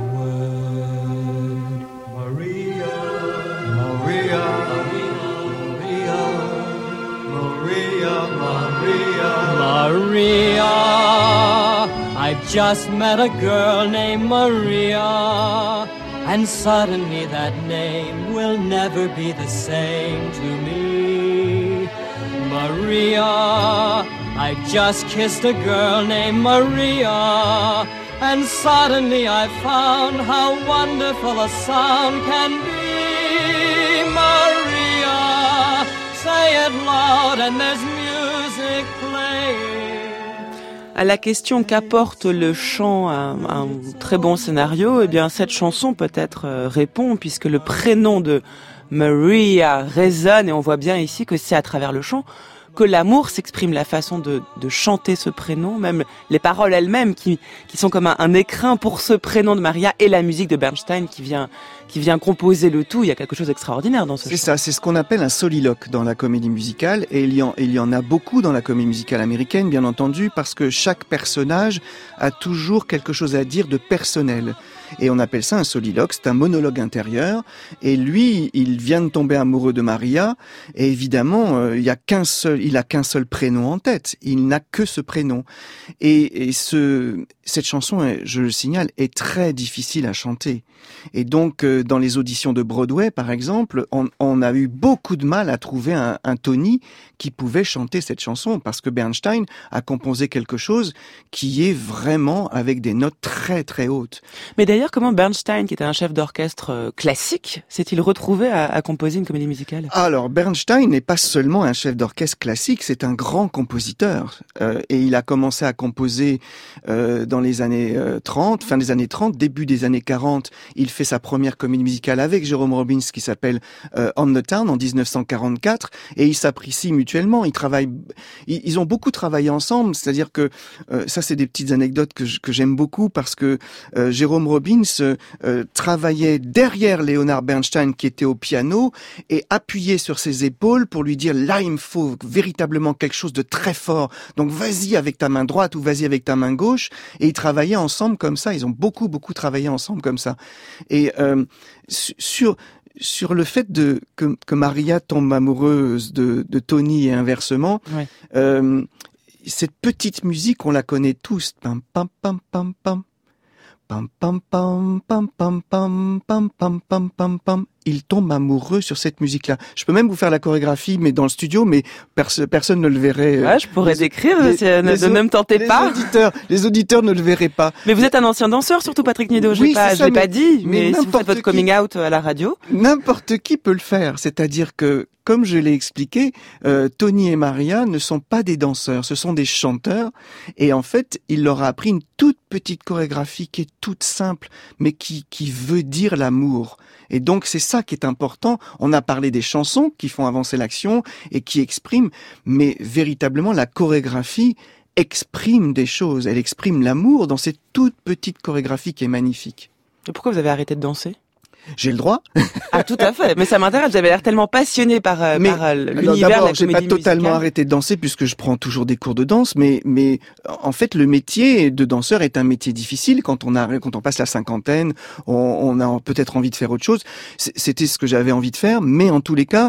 word. Maria, Maria, Maria, Maria, Maria, Maria. I've just met a girl named Maria, and suddenly that name will never be the same to me. Maria, I just kissed a girl named Maria, and suddenly I found how wonderful a sound can be. Maria, say it loud and there's music playing. À la question qu'apporte le chant à un très bon scénario, eh bien cette chanson peut-être répond, puisque le prénom de Maria résonne, et on voit bien ici que c'est à travers le chant que l'amour s'exprime, la façon de chanter ce prénom, même les paroles elles-mêmes qui sont comme un écrin pour ce prénom de Maria, et la musique de Bernstein qui vient composer le tout. Il y a quelque chose d'extraordinaire dans ce chant. C'est ça, c'est ce qu'on appelle un soliloque dans la comédie musicale, et il y en a beaucoup dans la comédie musicale américaine, bien entendu, parce que chaque personnage a toujours quelque chose à dire de personnel. Et on appelle ça un soliloque, c'est un monologue intérieur, et lui, il vient de tomber amoureux de Maria, et évidemment, il a qu'un seul prénom en tête, il n'a que ce prénom. Et cette chanson, je le signale, est très difficile à chanter. Et donc, dans les auditions de Broadway, par exemple, on a eu beaucoup de mal à trouver un Tony qui pouvait chanter cette chanson, parce que Bernstein a composé quelque chose qui est vraiment avec des notes très très hautes. Mais d'ailleurs, comment Bernstein, qui était un chef d'orchestre classique, s'est-il retrouvé à composer une comédie musicale? Alors, Bernstein n'est pas seulement un chef d'orchestre classique, c'est un grand compositeur. Et il a commencé à composer dans les années 30, fin des années 30, début des années 40. Il fait sa première comédie comédie musicale avec Jerome Robbins qui s'appelle On the Town en 1944, et ils s'apprécient mutuellement. Ils ont beaucoup travaillé ensemble, c'est-à-dire que ça, c'est des petites anecdotes que j'aime beaucoup parce que Jerome Robbins travaillait derrière Leonard Bernstein qui était au piano et appuyait sur ses épaules pour lui dire là, il me faut véritablement quelque chose de très fort. Donc vas-y avec ta main droite ou vas-y avec ta main gauche. Et ils travaillaient ensemble comme ça. Ils ont beaucoup travaillé ensemble comme ça. Et sur le fait que Maria tombe amoureuse de Tony et inversement, ouais. Cette petite musique, on la connaît tous. Pam pam pam pam pam. Pam pam pam pam pam pam pam pam pam pam pam. Il tombe amoureux sur cette musique-là. Je peux même vous faire la chorégraphie, mais dans le studio, mais personne ne le verrait. Ouais, je pourrais décrire, ne me tentez pas. Les auditeurs ne le verraient pas. Mais vous êtes un ancien danseur, surtout Patrick Nido. Je l'ai pas dit, mais si vous faites votre coming out à la radio. N'importe qui peut le faire. C'est-à-dire que, comme je l'ai expliqué, Tony et Maria ne sont pas des danseurs, ce sont des chanteurs. Et en fait, il leur a appris une toute petite chorégraphie qui est toute simple, mais qui veut dire l'amour. Et donc, c'est ça qui est important. On a parlé des chansons qui font avancer l'action et qui expriment, mais véritablement, la chorégraphie exprime des choses. Elle exprime l'amour dans cette toute petite chorégraphie qui est magnifique. Et pourquoi vous avez arrêté de danser ? J'ai le droit. Ah, tout à fait. Mais ça m'intéresse. Vous avez l'air tellement passionné par l'univers de la comédie musicale. J'ai pas totalement arrêté de danser puisque je prends toujours des cours de danse, mais en fait, le métier de danseur est un métier difficile quand on passe la cinquantaine, on a peut-être envie de faire autre chose. C'était ce que j'avais envie de faire, mais en tous les cas,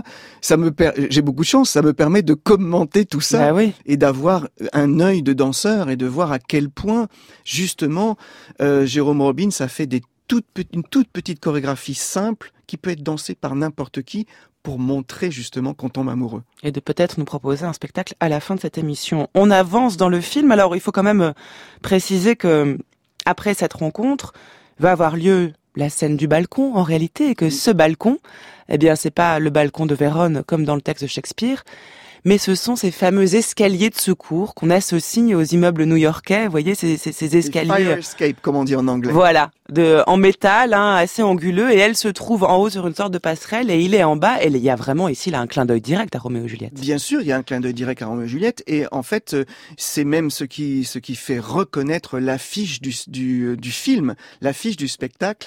j'ai beaucoup de chance. Ça me permet de commenter tout ça et d'avoir un œil de danseur et de voir à quel point, justement, Jerome Robbins a fait une toute petite chorégraphie simple qui peut être dansée par n'importe qui pour montrer justement qu'on tombe amoureux. Et de peut-être nous proposer un spectacle à la fin de cette émission. On avance dans le film. Alors, il faut quand même préciser que après cette rencontre va avoir lieu la scène du balcon en réalité, et que ce balcon, eh bien, c'est pas le balcon de Vérone comme dans le texte de Shakespeare, mais ce sont ces fameux escaliers de secours qu'on associe aux immeubles new-yorkais. Vous voyez, ces escaliers. Fire escape, comme on dit en anglais. Voilà, en métal, assez anguleux, et elle se trouve en haut sur une sorte de passerelle, et il est en bas. Et il y a vraiment ici là un clin d'œil direct à Roméo et Juliette. Bien sûr, il y a un clin d'œil direct à Roméo et Juliette, et en fait, c'est même ce qui fait reconnaître l'affiche du film, l'affiche du spectacle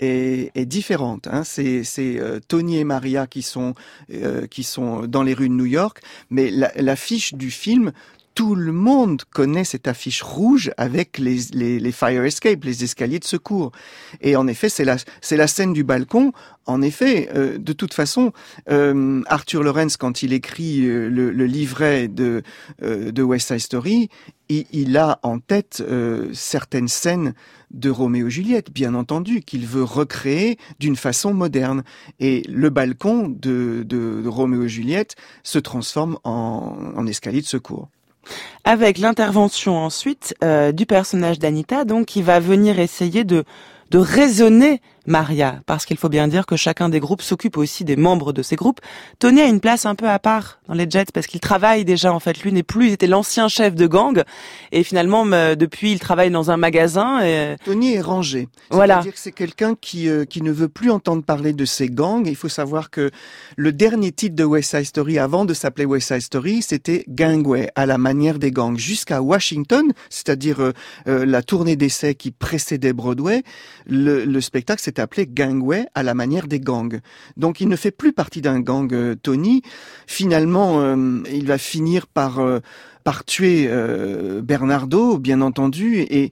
est différente. C'est Tony et Maria qui sont dans les rues de New York. Mais l'affiche du film, tout le monde connaît cette affiche rouge avec les fire escape, les escaliers de secours. Et en effet, c'est la scène du balcon. En effet, de toute façon, Arthur Laurents, quand il écrit le livret de West Side Story, il a en tête certaines scènes de Roméo et Juliette, bien entendu, qu'il veut recréer d'une façon moderne. Et le balcon de Roméo et Juliette se transforme en escalier de secours. Avec l'intervention ensuite du personnage d'Anita, donc, qui va venir essayer de raisonner Maria, parce qu'il faut bien dire que chacun des groupes s'occupe aussi des membres de ces groupes. Tony a une place un peu à part dans les Jets parce qu'il travaille déjà, en fait. Lui n'est plus, il était l'ancien chef de gang, et finalement, depuis, il travaille dans un magasin. Tony est rangé. Voilà. C'est-à-dire que c'est quelqu'un qui ne veut plus entendre parler de ces gangs. Il faut savoir que le dernier titre de West Side Story, avant de s'appeler West Side Story, c'était Gangway, à la manière des gangs. Jusqu'à Washington, c'est-à-dire la tournée d'essai qui précédait Broadway, le spectacle s'est appelé Gangway à la manière des gangs. Donc il ne fait plus partie d'un gang, Tony. Finalement, il va finir par tuer Bernardo, bien entendu, et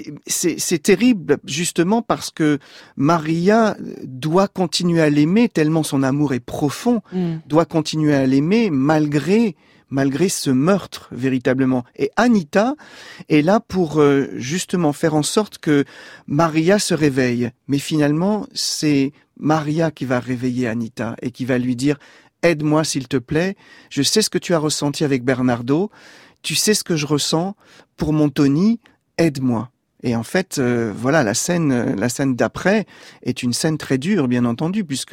c'est terrible justement parce que Maria doit continuer à l'aimer tellement son amour est profond, doit continuer à l'aimer malgré ce meurtre, véritablement. Et Anita est là pour justement faire en sorte que Maria se réveille. Mais finalement, c'est Maria qui va réveiller Anita et qui va lui dire « Aide-moi s'il te plaît, je sais ce que tu as ressenti avec Bernardo, tu sais ce que je ressens pour mon Tony, aide-moi ». Et en fait, voilà, la scène d'après est une scène très dure, bien entendu, puisque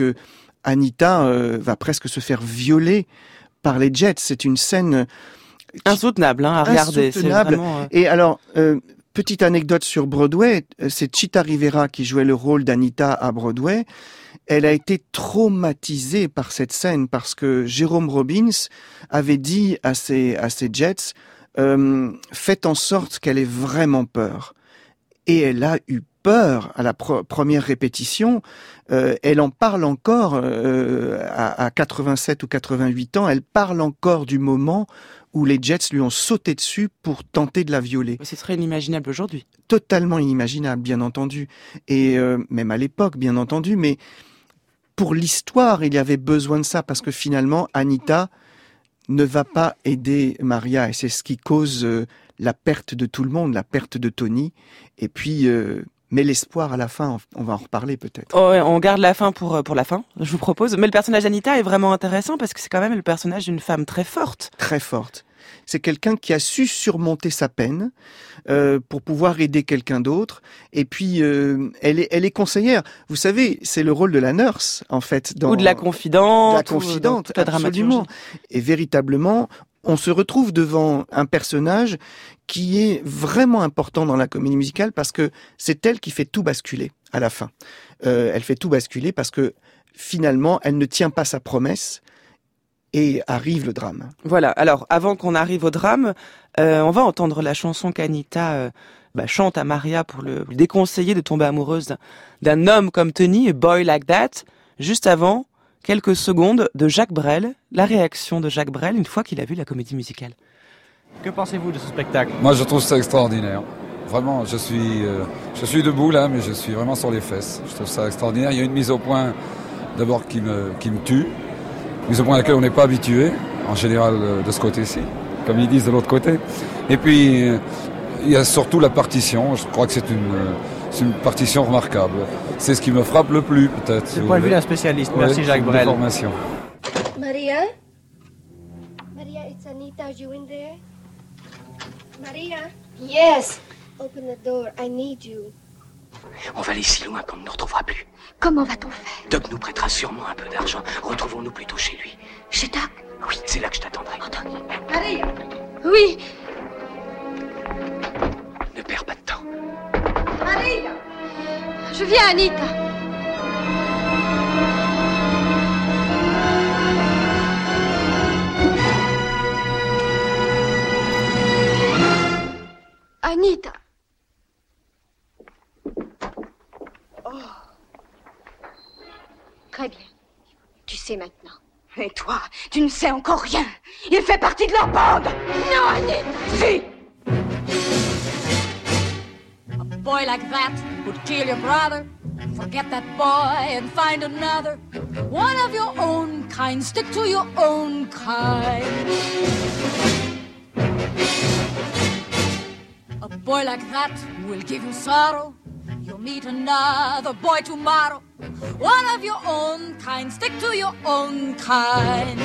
Anita va presque se faire violer par les Jets. C'est une scène insoutenable à regarder. Insoutenable. C'est vraiment... Et alors, petite anecdote sur Broadway, c'est Chita Rivera qui jouait le rôle d'Anita à Broadway. Elle a été traumatisée par cette scène parce que Jérôme Robbins avait dit à ses Jets, faites en sorte qu'elle ait vraiment peur. Et elle a eu peur à la première répétition. Elle en parle encore à 87 ou 88 ans. Elle parle encore du moment où les Jets lui ont sauté dessus pour tenter de la violer. Ce serait inimaginable aujourd'hui. Totalement inimaginable, bien entendu. Et même à l'époque, bien entendu. Mais pour l'histoire, il y avait besoin de ça parce que finalement, Anita ne va pas aider Maria. Et c'est ce qui cause la perte de tout le monde, la perte de Tony. Et puis... mais l'espoir à la fin, on va en reparler peut-être. Oh ouais, on garde la fin pour la fin, je vous propose. Mais le personnage d'Anita est vraiment intéressant parce que c'est quand même le personnage d'une femme très forte. Très forte. C'est quelqu'un qui a su surmonter sa peine pour pouvoir aider quelqu'un d'autre. Et puis, elle est conseillère. Vous savez, c'est le rôle de la nurse, en fait. Ou de la confidente. De la confidente, absolument. Et véritablement, on se retrouve devant un personnage qui est vraiment important dans la comédie musicale parce que c'est elle qui fait tout basculer à la fin. Elle fait tout basculer parce que finalement, elle ne tient pas sa promesse et arrive le drame. Voilà, alors avant qu'on arrive au drame, on va entendre la chanson qu'Anita chante à Maria pour le déconseiller de tomber amoureuse d'un homme comme Tony, A Boy Like That. Juste avant, quelques secondes de Jacques Brel, la réaction de Jacques Brel une fois qu'il a vu la comédie musicale. Que pensez-vous de ce spectacle ? Moi, je trouve ça extraordinaire. Vraiment, je suis debout là, mais je suis vraiment sur les fesses. Je trouve ça extraordinaire. Il y a une mise au point, d'abord, qui me tue. Mise au point à laquelle on n'est pas habitué, en général, de ce côté-ci, comme ils disent de l'autre côté. Et puis, il y a surtout la partition. Je crois que c'est une partition remarquable. C'est ce qui me frappe le plus, peut-être. Du point de vue d'un spécialiste. Merci, Jacques Brel. Maria? Maria, it's Anita. Are you in there? Maria? Yes. Open the door. I need you. On va aller si loin qu'on ne nous retrouvera plus. Comment va-t-on faire? Doc nous prêtera sûrement un peu d'argent. Retrouvons-nous plutôt chez lui. Chez Doc? Oui, c'est là que je t'attendrai. Entendu. Maria? Oui. Ne perds pas de temps. Maria! Je viens, Anita. Anita. Oh. Très bien. Tu sais maintenant. Et toi, tu ne sais encore rien. Il fait partie de leur bande. Non, Anita. Si. A boy like that would kill your brother. Forget that boy and find another. One of your own kind. Stick to your own kind. A boy like that will give you sorrow. You'll meet another boy tomorrow. One of your own kind. Stick to your own kind.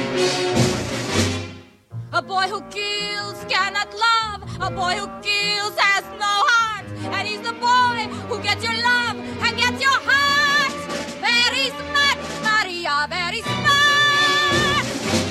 A boy who kills cannot love. A boy who kills has no heart. And he's the boy who gets your love and gets your heart. Very smart, Maria, very smart.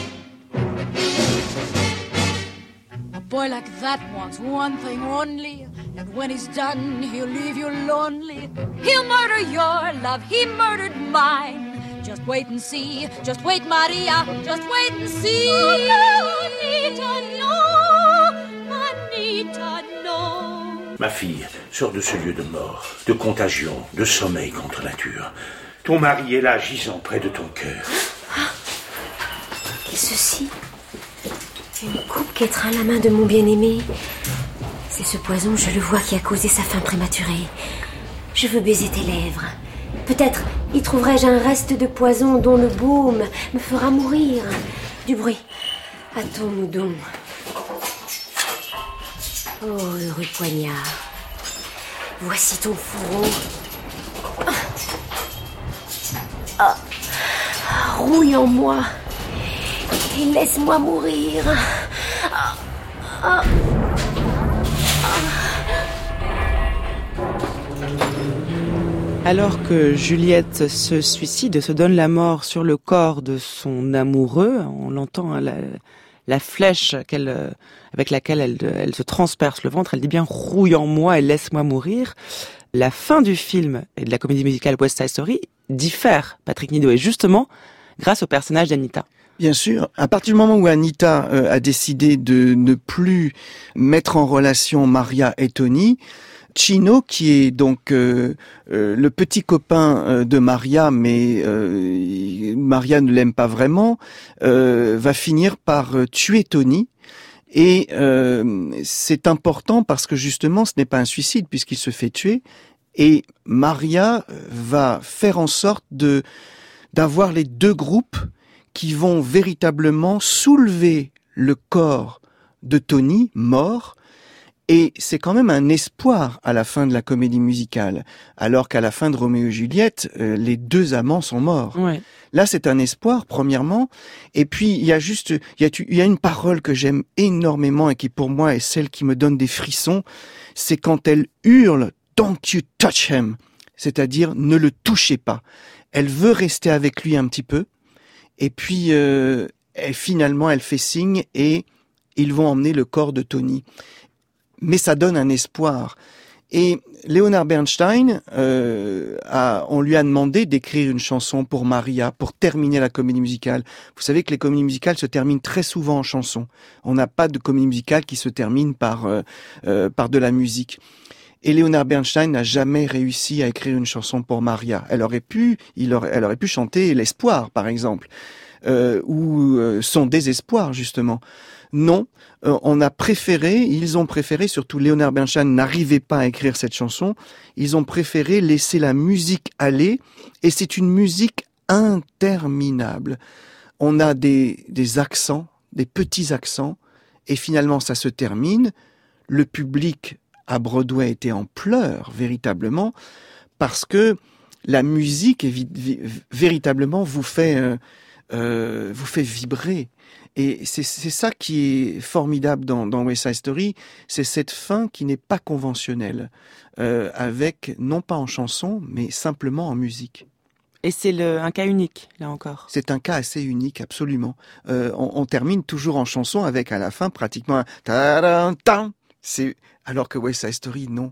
A boy like that wants one thing only. And when he's done, he'll leave you lonely. He'll murder your love, he murdered mine. Just wait and see, just wait, Maria, just wait and see. Oh, no, Anita, no, Anita, no. Ma fille, sors de ce lieu de mort, de contagion, de sommeil contre nature. Ton mari est là, gisant près de ton cœur. Ah, qu'est-ce ceci? Une coupe qui étreint la main de mon bien-aimé. C'est ce poison, je le vois, qui a causé sa fin prématurée. Je veux baiser tes lèvres. Peut-être y trouverai-je un reste de poison dont le baume me fera mourir. Du bruit. Hâtons-nous donc. Oh, heureux poignard. Voici ton fourreau. Rouille en moi. Et laisse-moi mourir. Alors que Juliette se suicide, se donne la mort sur le corps de son amoureux, on l'entend, la flèche avec laquelle elle se transperce le ventre, elle dit bien « rouille en moi et laisse-moi mourir ». La fin du film et de la comédie musicale West Side Story diffère, Patrick Nido, et justement grâce au personnage d'Anita. Bien sûr, à partir du moment où Anita a décidé de ne plus mettre en relation Maria et Tony, Chino, qui est donc le petit copain de Maria, mais Maria ne l'aime pas vraiment, va finir par tuer Tony. Et c'est important parce que justement, ce n'est pas un suicide puisqu'il se fait tuer. Et Maria va faire en sorte d'avoir les deux groupes qui vont véritablement soulever le corps de Tony, mort. Et c'est quand même un espoir à la fin de la comédie musicale, alors qu'à la fin de Roméo et Juliette, les deux amants sont morts. Ouais. Là, c'est un espoir, premièrement. Et puis, il y a une parole que j'aime énormément et qui, pour moi, est celle qui me donne des frissons. C'est quand elle hurle « Don't you touch him », c'est-à-dire « Ne le touchez pas ». Elle veut rester avec lui un petit peu. Et puis, finalement, elle fait signe et ils vont emmener le corps de Tony. Mais ça donne un espoir. Et Leonard Bernstein, on lui a demandé d'écrire une chanson pour Maria, pour terminer la comédie musicale. Vous savez que les comédies musicales se terminent très souvent en chanson. On n'a pas de comédie musicale qui se termine par de la musique. Et Leonard Bernstein n'a jamais réussi à écrire une chanson pour Maria. Elle aurait pu chanter L'espoir, par exemple, ou son désespoir, justement. Non, ils ont préféré, surtout Leonard Bernstein n'arrivait pas à écrire cette chanson, ils ont préféré laisser la musique aller, et c'est une musique interminable. On a des accents, des petits accents, et finalement ça se termine. Le public à Broadway était en pleurs, véritablement, parce que la musique véritablement vous fait vibrer. Et c'est ça qui est formidable dans West Side Story, c'est cette fin qui n'est pas conventionnelle, avec, non pas en chanson, mais simplement en musique. Et c'est un cas unique, là encore. C'est un cas assez unique, absolument. On termine toujours en chanson avec, à la fin, pratiquement un ta-da-da-tam. Alors que West Side Story, non.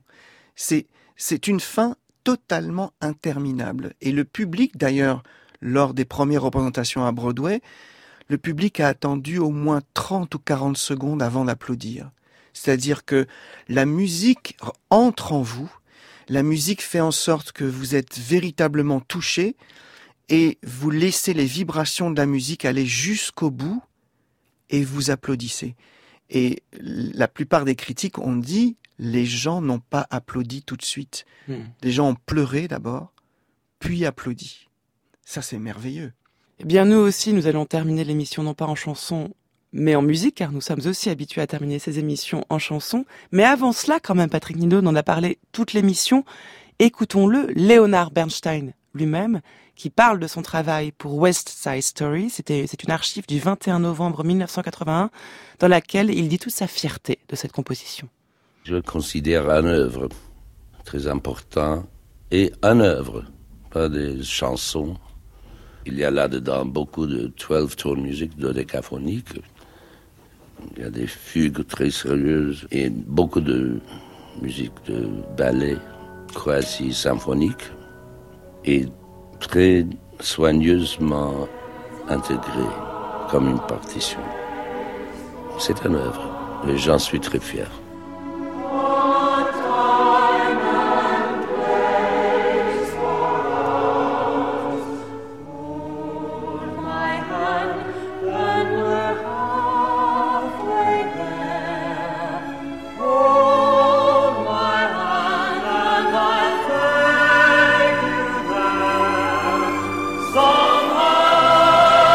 C'est une fin totalement interminable. Et le public, d'ailleurs, lors des premières représentations à Broadway, le public a attendu au moins 30 ou 40 secondes avant d'applaudir. C'est-à-dire que la musique entre en vous, la musique fait en sorte que vous êtes véritablement touché et vous laissez les vibrations de la musique aller jusqu'au bout et vous applaudissez. Et la plupart des critiques ont dit les gens n'ont pas applaudi tout de suite. Les gens ont pleuré d'abord, puis applaudi. Ça, c'est merveilleux. Eh bien, nous aussi, nous allons terminer l'émission non pas en chanson, mais en musique, car nous sommes aussi habitués à terminer ces émissions en chanson. Mais avant cela, quand même, Patrick Nido en a parlé toute l'émission. Écoutons-le, Leonard Bernstein lui-même, qui parle de son travail pour West Side Story. C'est une archive du 21 novembre 1981, dans laquelle il dit toute sa fierté de cette composition. Je considère une œuvre très importante et une œuvre, pas des chansons. Il y a là-dedans beaucoup de 12-tone music, dodécaphonique. Il y a des fugues très sérieuses et beaucoup de musique de ballet quasi symphonique et très soigneusement intégrée comme une partition. C'est une œuvre et j'en suis très fier.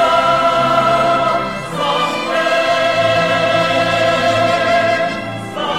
Somewhere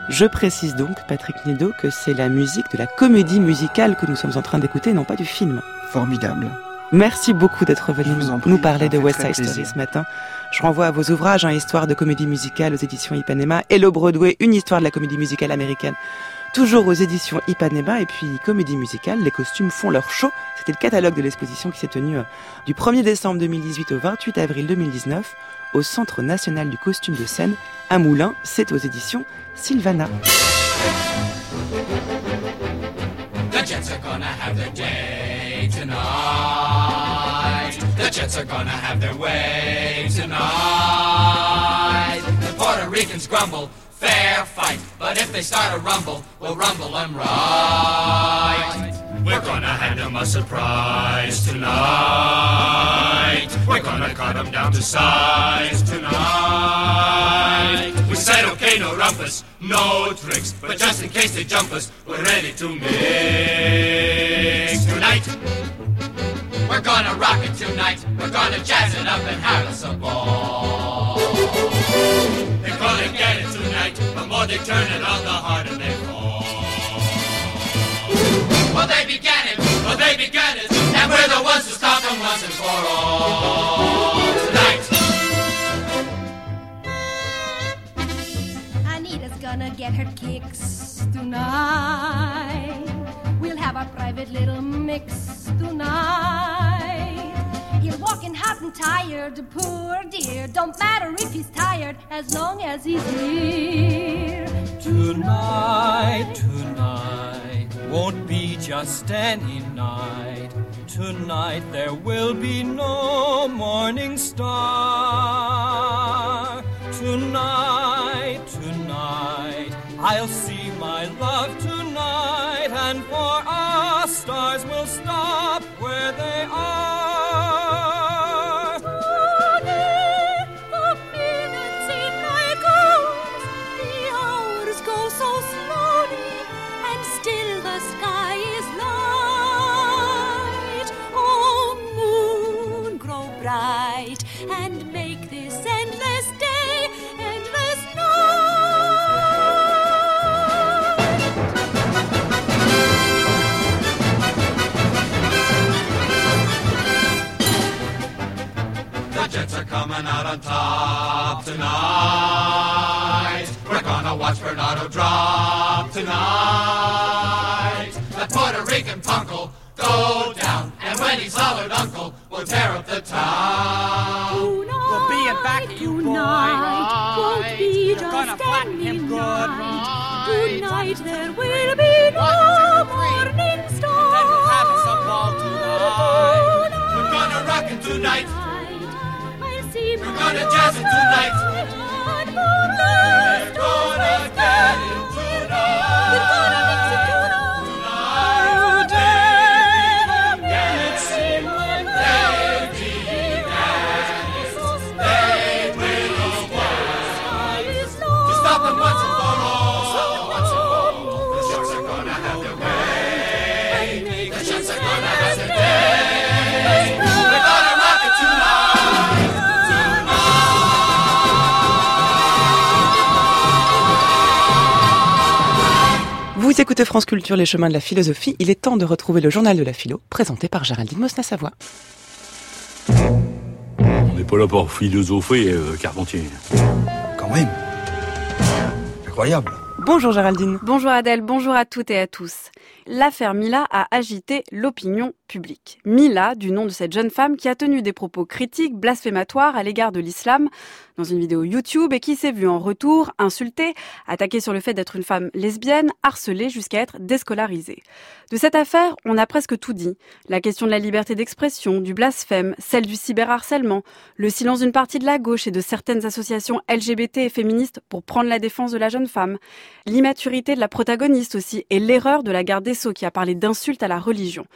Je précise donc, Patrick Nadeau, que c'est la musique de la comédie musicale que nous sommes en train d'écouter, non pas du film. Formidable. Merci beaucoup d'être venu nous parler de West Side Story ce matin. Je renvoie à vos ouvrages, Histoire de comédie musicale aux éditions Ipanema, Hello Broadway, une histoire de la comédie musicale américaine, toujours aux éditions Ipanema, et puis comédie musicale, les costumes font leur show. C'était le catalogue de l'exposition qui s'est tenue du 1er décembre 2018 au 28 avril 2019 au Centre national du costume de scène à Moulins. C'est aux éditions Sylvana. The Jets are gonna have their day tonight. The Jets are gonna have their way tonight. The Puerto Ricans grumble, fair fight. But if they start a rumble, we'll rumble them right. We're gonna hand them a surprise tonight. We're gonna cut them down to size tonight. We said okay, no rumpus, no tricks. But just in case they jump us, we're ready to mix tonight. We're gonna rock it tonight. We're gonna jazz it up and have us a ball. They're gonna get it tonight. The more they turn it on, the harder they fall. Well, they began it, and we're the ones who stop them once and for all tonight. Anita's gonna get her kicks tonight. We'll have our private little mix tonight. He's walking hot and tired, poor dear. Don't matter if he's tired, as long as he's here. Tonight won't be just any night. Tonight there will be no morning star. Tonight, I'll see my love tonight, and for us stars will stop where they are. Slowly, the minutes in my goes, the hours go so slowly, and still the sky is light. Oh, moon, grow bright, and make this endless day, endless The Jets are coming out on top tonight. We're gonna watch Bernardo drop tonight. That Puerto Rican punk'll go down, and when he's hollered uncle, we'll tear up the town. We'll be in back of you, boy. Won't be You're just gonna flatten him good, Tonight there will be no morning star. Then we'll have us a ball tonight. We're gonna rock it tonight. We're gonna jazz it tonight. We're gonna get it tonight. We're gonna mix it tonight. They began. They will want to stop them once and for all. The Jets are gonna have their way. The Jets are gonna have their day. We're gonna rock it tonight. Vous écoutez France Culture, les chemins de la philosophie. Il est temps de retrouver le journal de la philo, présenté par Géraldine Mosna-Savoie. On n'est pas là pour philosopher, Carpentier. Quand même. Incroyable. Bonjour Géraldine. Bonjour Adèle, bonjour à toutes et à tous. L'affaire Mila a agité l'opinion publique. Mila, du nom de cette jeune femme qui a tenu des propos critiques, blasphématoires à l'égard de l'islam dans une vidéo YouTube et qui s'est vue en retour insultée, attaquée sur le fait d'être une femme lesbienne, harcelée jusqu'à être déscolarisée. De cette affaire, on a presque tout dit. La question de la liberté d'expression, du blasphème, celle du cyberharcèlement, le silence d'une partie de la gauche et de certaines associations LGBT et féministes pour prendre la défense de la jeune femme, l'immaturité de la protagoniste aussi et l'erreur de la garde des Sceaux qui a parlé d'insultes à la religion.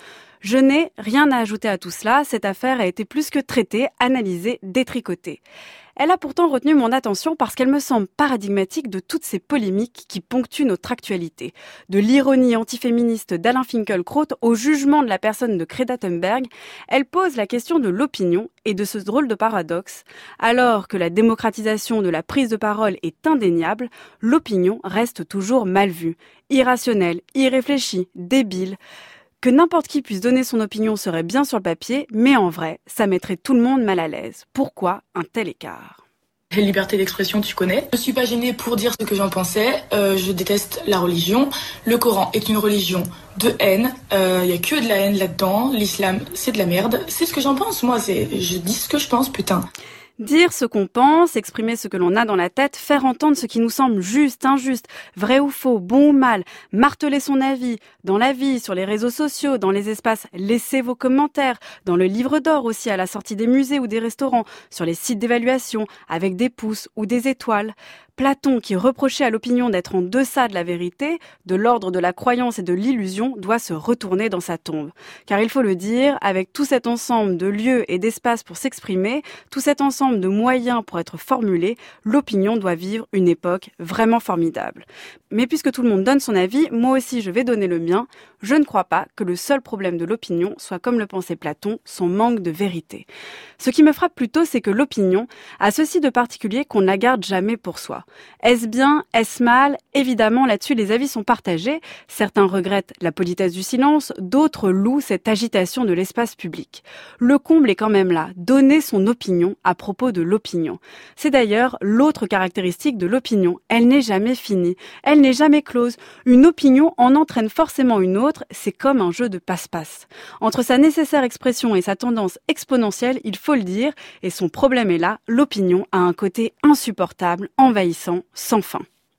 Je n'ai rien à ajouter à tout cela, cette affaire a été plus que traitée, analysée, détricotée. Elle a pourtant retenu mon attention parce qu'elle me semble paradigmatique de toutes ces polémiques qui ponctuent notre actualité. De l'ironie antiféministe d'Alain Finkielkraut au jugement de la personne de Greta Thunberg, elle pose la question de l'opinion et de ce drôle de paradoxe. Alors que la démocratisation de la prise de parole est indéniable, l'opinion reste toujours mal vue, irrationnelle, irréfléchie, débile. Que n'importe qui puisse donner son opinion serait bien sur le papier, mais en vrai, ça mettrait tout le monde mal à l'aise. Pourquoi un tel écart ? La liberté d'expression, tu connais. Je suis pas gênée pour dire ce que j'en pensais. Je déteste la religion. Le Coran est une religion de haine. Y a que de la haine là-dedans. L'islam, c'est de la merde. C'est ce que j'en pense, moi. Je dis ce que je pense, putain. Dire ce qu'on pense, exprimer ce que l'on a dans la tête, faire entendre ce qui nous semble juste, injuste, vrai ou faux, bon ou mal, marteler son avis, dans la vie, sur les réseaux sociaux, dans les espaces, laissez vos commentaires, dans le livre d'or aussi à la sortie des musées ou des restaurants, sur les sites d'évaluation, avec des pouces ou des étoiles. Platon, qui reprochait à l'opinion d'être en deçà de la vérité, de l'ordre de la croyance et de l'illusion, doit se retourner dans sa tombe. Car il faut le dire, avec tout cet ensemble de lieux et d'espaces pour s'exprimer, tout cet ensemble de moyens pour être formulés, l'opinion doit vivre une époque vraiment formidable. Mais puisque tout le monde donne son avis, moi aussi je vais donner le mien. Je ne crois pas que le seul problème de l'opinion soit, comme le pensait Platon, son manque de vérité. Ce qui me frappe plutôt, c'est que l'opinion a ceci de particulier qu'on ne la garde jamais pour soi. Est-ce bien, est-ce mal ? Évidemment, là-dessus, les avis sont partagés. Certains regrettent la politesse du silence, d'autres louent cette agitation de l'espace public. Le comble est quand même là, donner son opinion à propos de l'opinion. C'est d'ailleurs l'autre caractéristique de l'opinion. Elle n'est jamais finie, elle n'est jamais close. Une opinion en entraîne forcément une autre, c'est comme un jeu de passe-passe. Entre sa nécessaire expression et sa tendance exponentielle, il faut le dire, et son problème est là, l'opinion a un côté insupportable, envahissant, sans fin.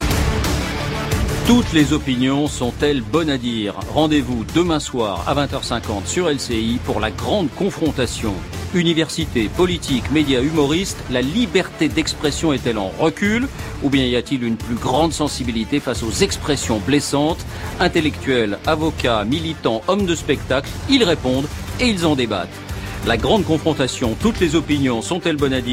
Toutes les opinions sont-elles bonnes à dire ? Rendez-vous demain soir à 20h50 sur LCI pour la grande confrontation. Université, politique, médias, humoristes, la liberté d'expression est-elle en recul ? Ou bien y a-t-il une plus grande sensibilité face aux expressions blessantes ? Intellectuels, avocats, militants, hommes de spectacle, ils répondent et ils en débattent. La grande confrontation, toutes les opinions sont-elles bonnes à dire ?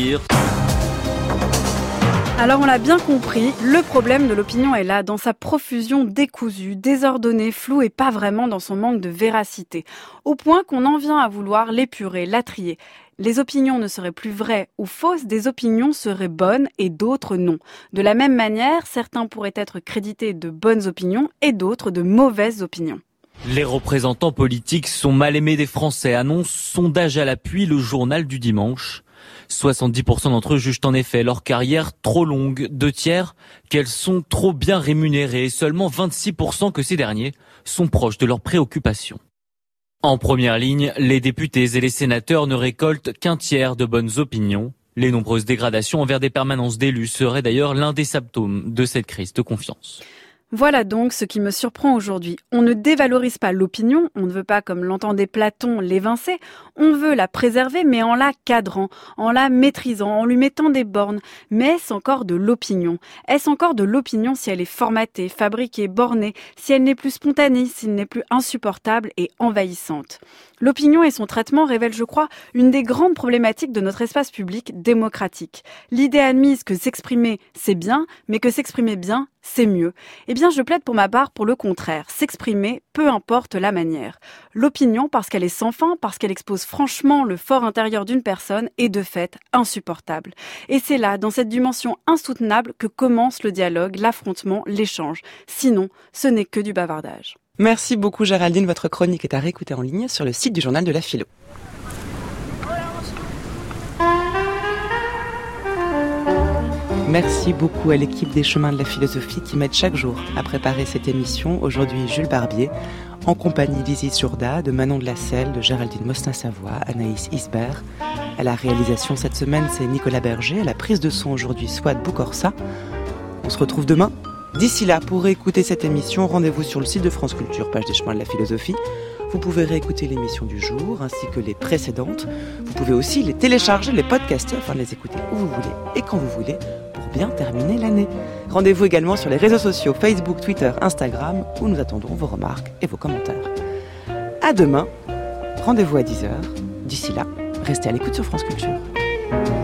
Alors on l'a bien compris, le problème de l'opinion est là, dans sa profusion décousue, désordonnée, floue et pas vraiment dans son manque de véracité. Au point qu'on en vient à vouloir l'épurer, la trier. Les opinions ne seraient plus vraies ou fausses, des opinions seraient bonnes et d'autres non. De la même manière, certains pourraient être crédités de bonnes opinions et d'autres de mauvaises opinions. Les représentants politiques sont mal aimés des Français, annonce sondage à l'appui le journal du dimanche. 70% d'entre eux jugent en effet leur carrière trop longue, 2/3 qu'elles sont trop bien rémunérées et seulement 26% que ces derniers sont proches de leurs préoccupations. En première ligne, les députés et les sénateurs ne récoltent qu'un tiers de bonnes opinions. Les nombreuses dégradations envers des permanences d'élus seraient d'ailleurs l'un des symptômes de cette crise de confiance. Voilà donc ce qui me surprend aujourd'hui. On ne dévalorise pas l'opinion, on ne veut pas, comme l'entendait Platon, l'évincer, on veut la préserver, mais en la cadrant, en la maîtrisant, en lui mettant des bornes. Mais est-ce encore de l'opinion ? Est-ce encore de l'opinion si elle est formatée, fabriquée, bornée, si elle n'est plus spontanée, si elle n'est plus insupportable et envahissante ? L'opinion et son traitement révèlent, je crois, une des grandes problématiques de notre espace public démocratique. L'idée admise que s'exprimer, c'est bien, mais que s'exprimer bien, c'est mieux. Eh bien, je plaide pour ma part pour le contraire. S'exprimer, peu importe la manière. L'opinion, parce qu'elle est sans fin, parce qu'elle expose franchement le fort intérieur d'une personne, est de fait insupportable. Et c'est là, dans cette dimension insoutenable, que commence le dialogue, l'affrontement, l'échange. Sinon, ce n'est que du bavardage. Merci beaucoup Géraldine, votre chronique est à réécouter en ligne sur le site du journal de la philo. Merci beaucoup à l'équipe des Chemins de la Philosophie qui m'aide chaque jour à préparer cette émission. Aujourd'hui, Jules Barbier, en compagnie d'Isis Jourda, de Manon de la Selle, de Géraldine Mostin-Savoie, Anaïs Isbert. À la réalisation cette semaine, c'est Nicolas Berger. À la prise de son aujourd'hui, Swad Boukorsa. On se retrouve demain. D'ici là, pour réécouter cette émission, rendez-vous sur le site de France Culture, page des Chemins de la Philosophie. Vous pouvez réécouter l'émission du jour, ainsi que les précédentes. Vous pouvez aussi les télécharger, les podcaster, afin de les écouter où vous voulez et quand vous voulez, pour bien terminer l'année. Rendez-vous également sur les réseaux sociaux, Facebook, Twitter, Instagram, où nous attendons vos remarques et vos commentaires. À demain, Rendez-vous à 10h. D'ici là, restez à l'écoute sur France Culture.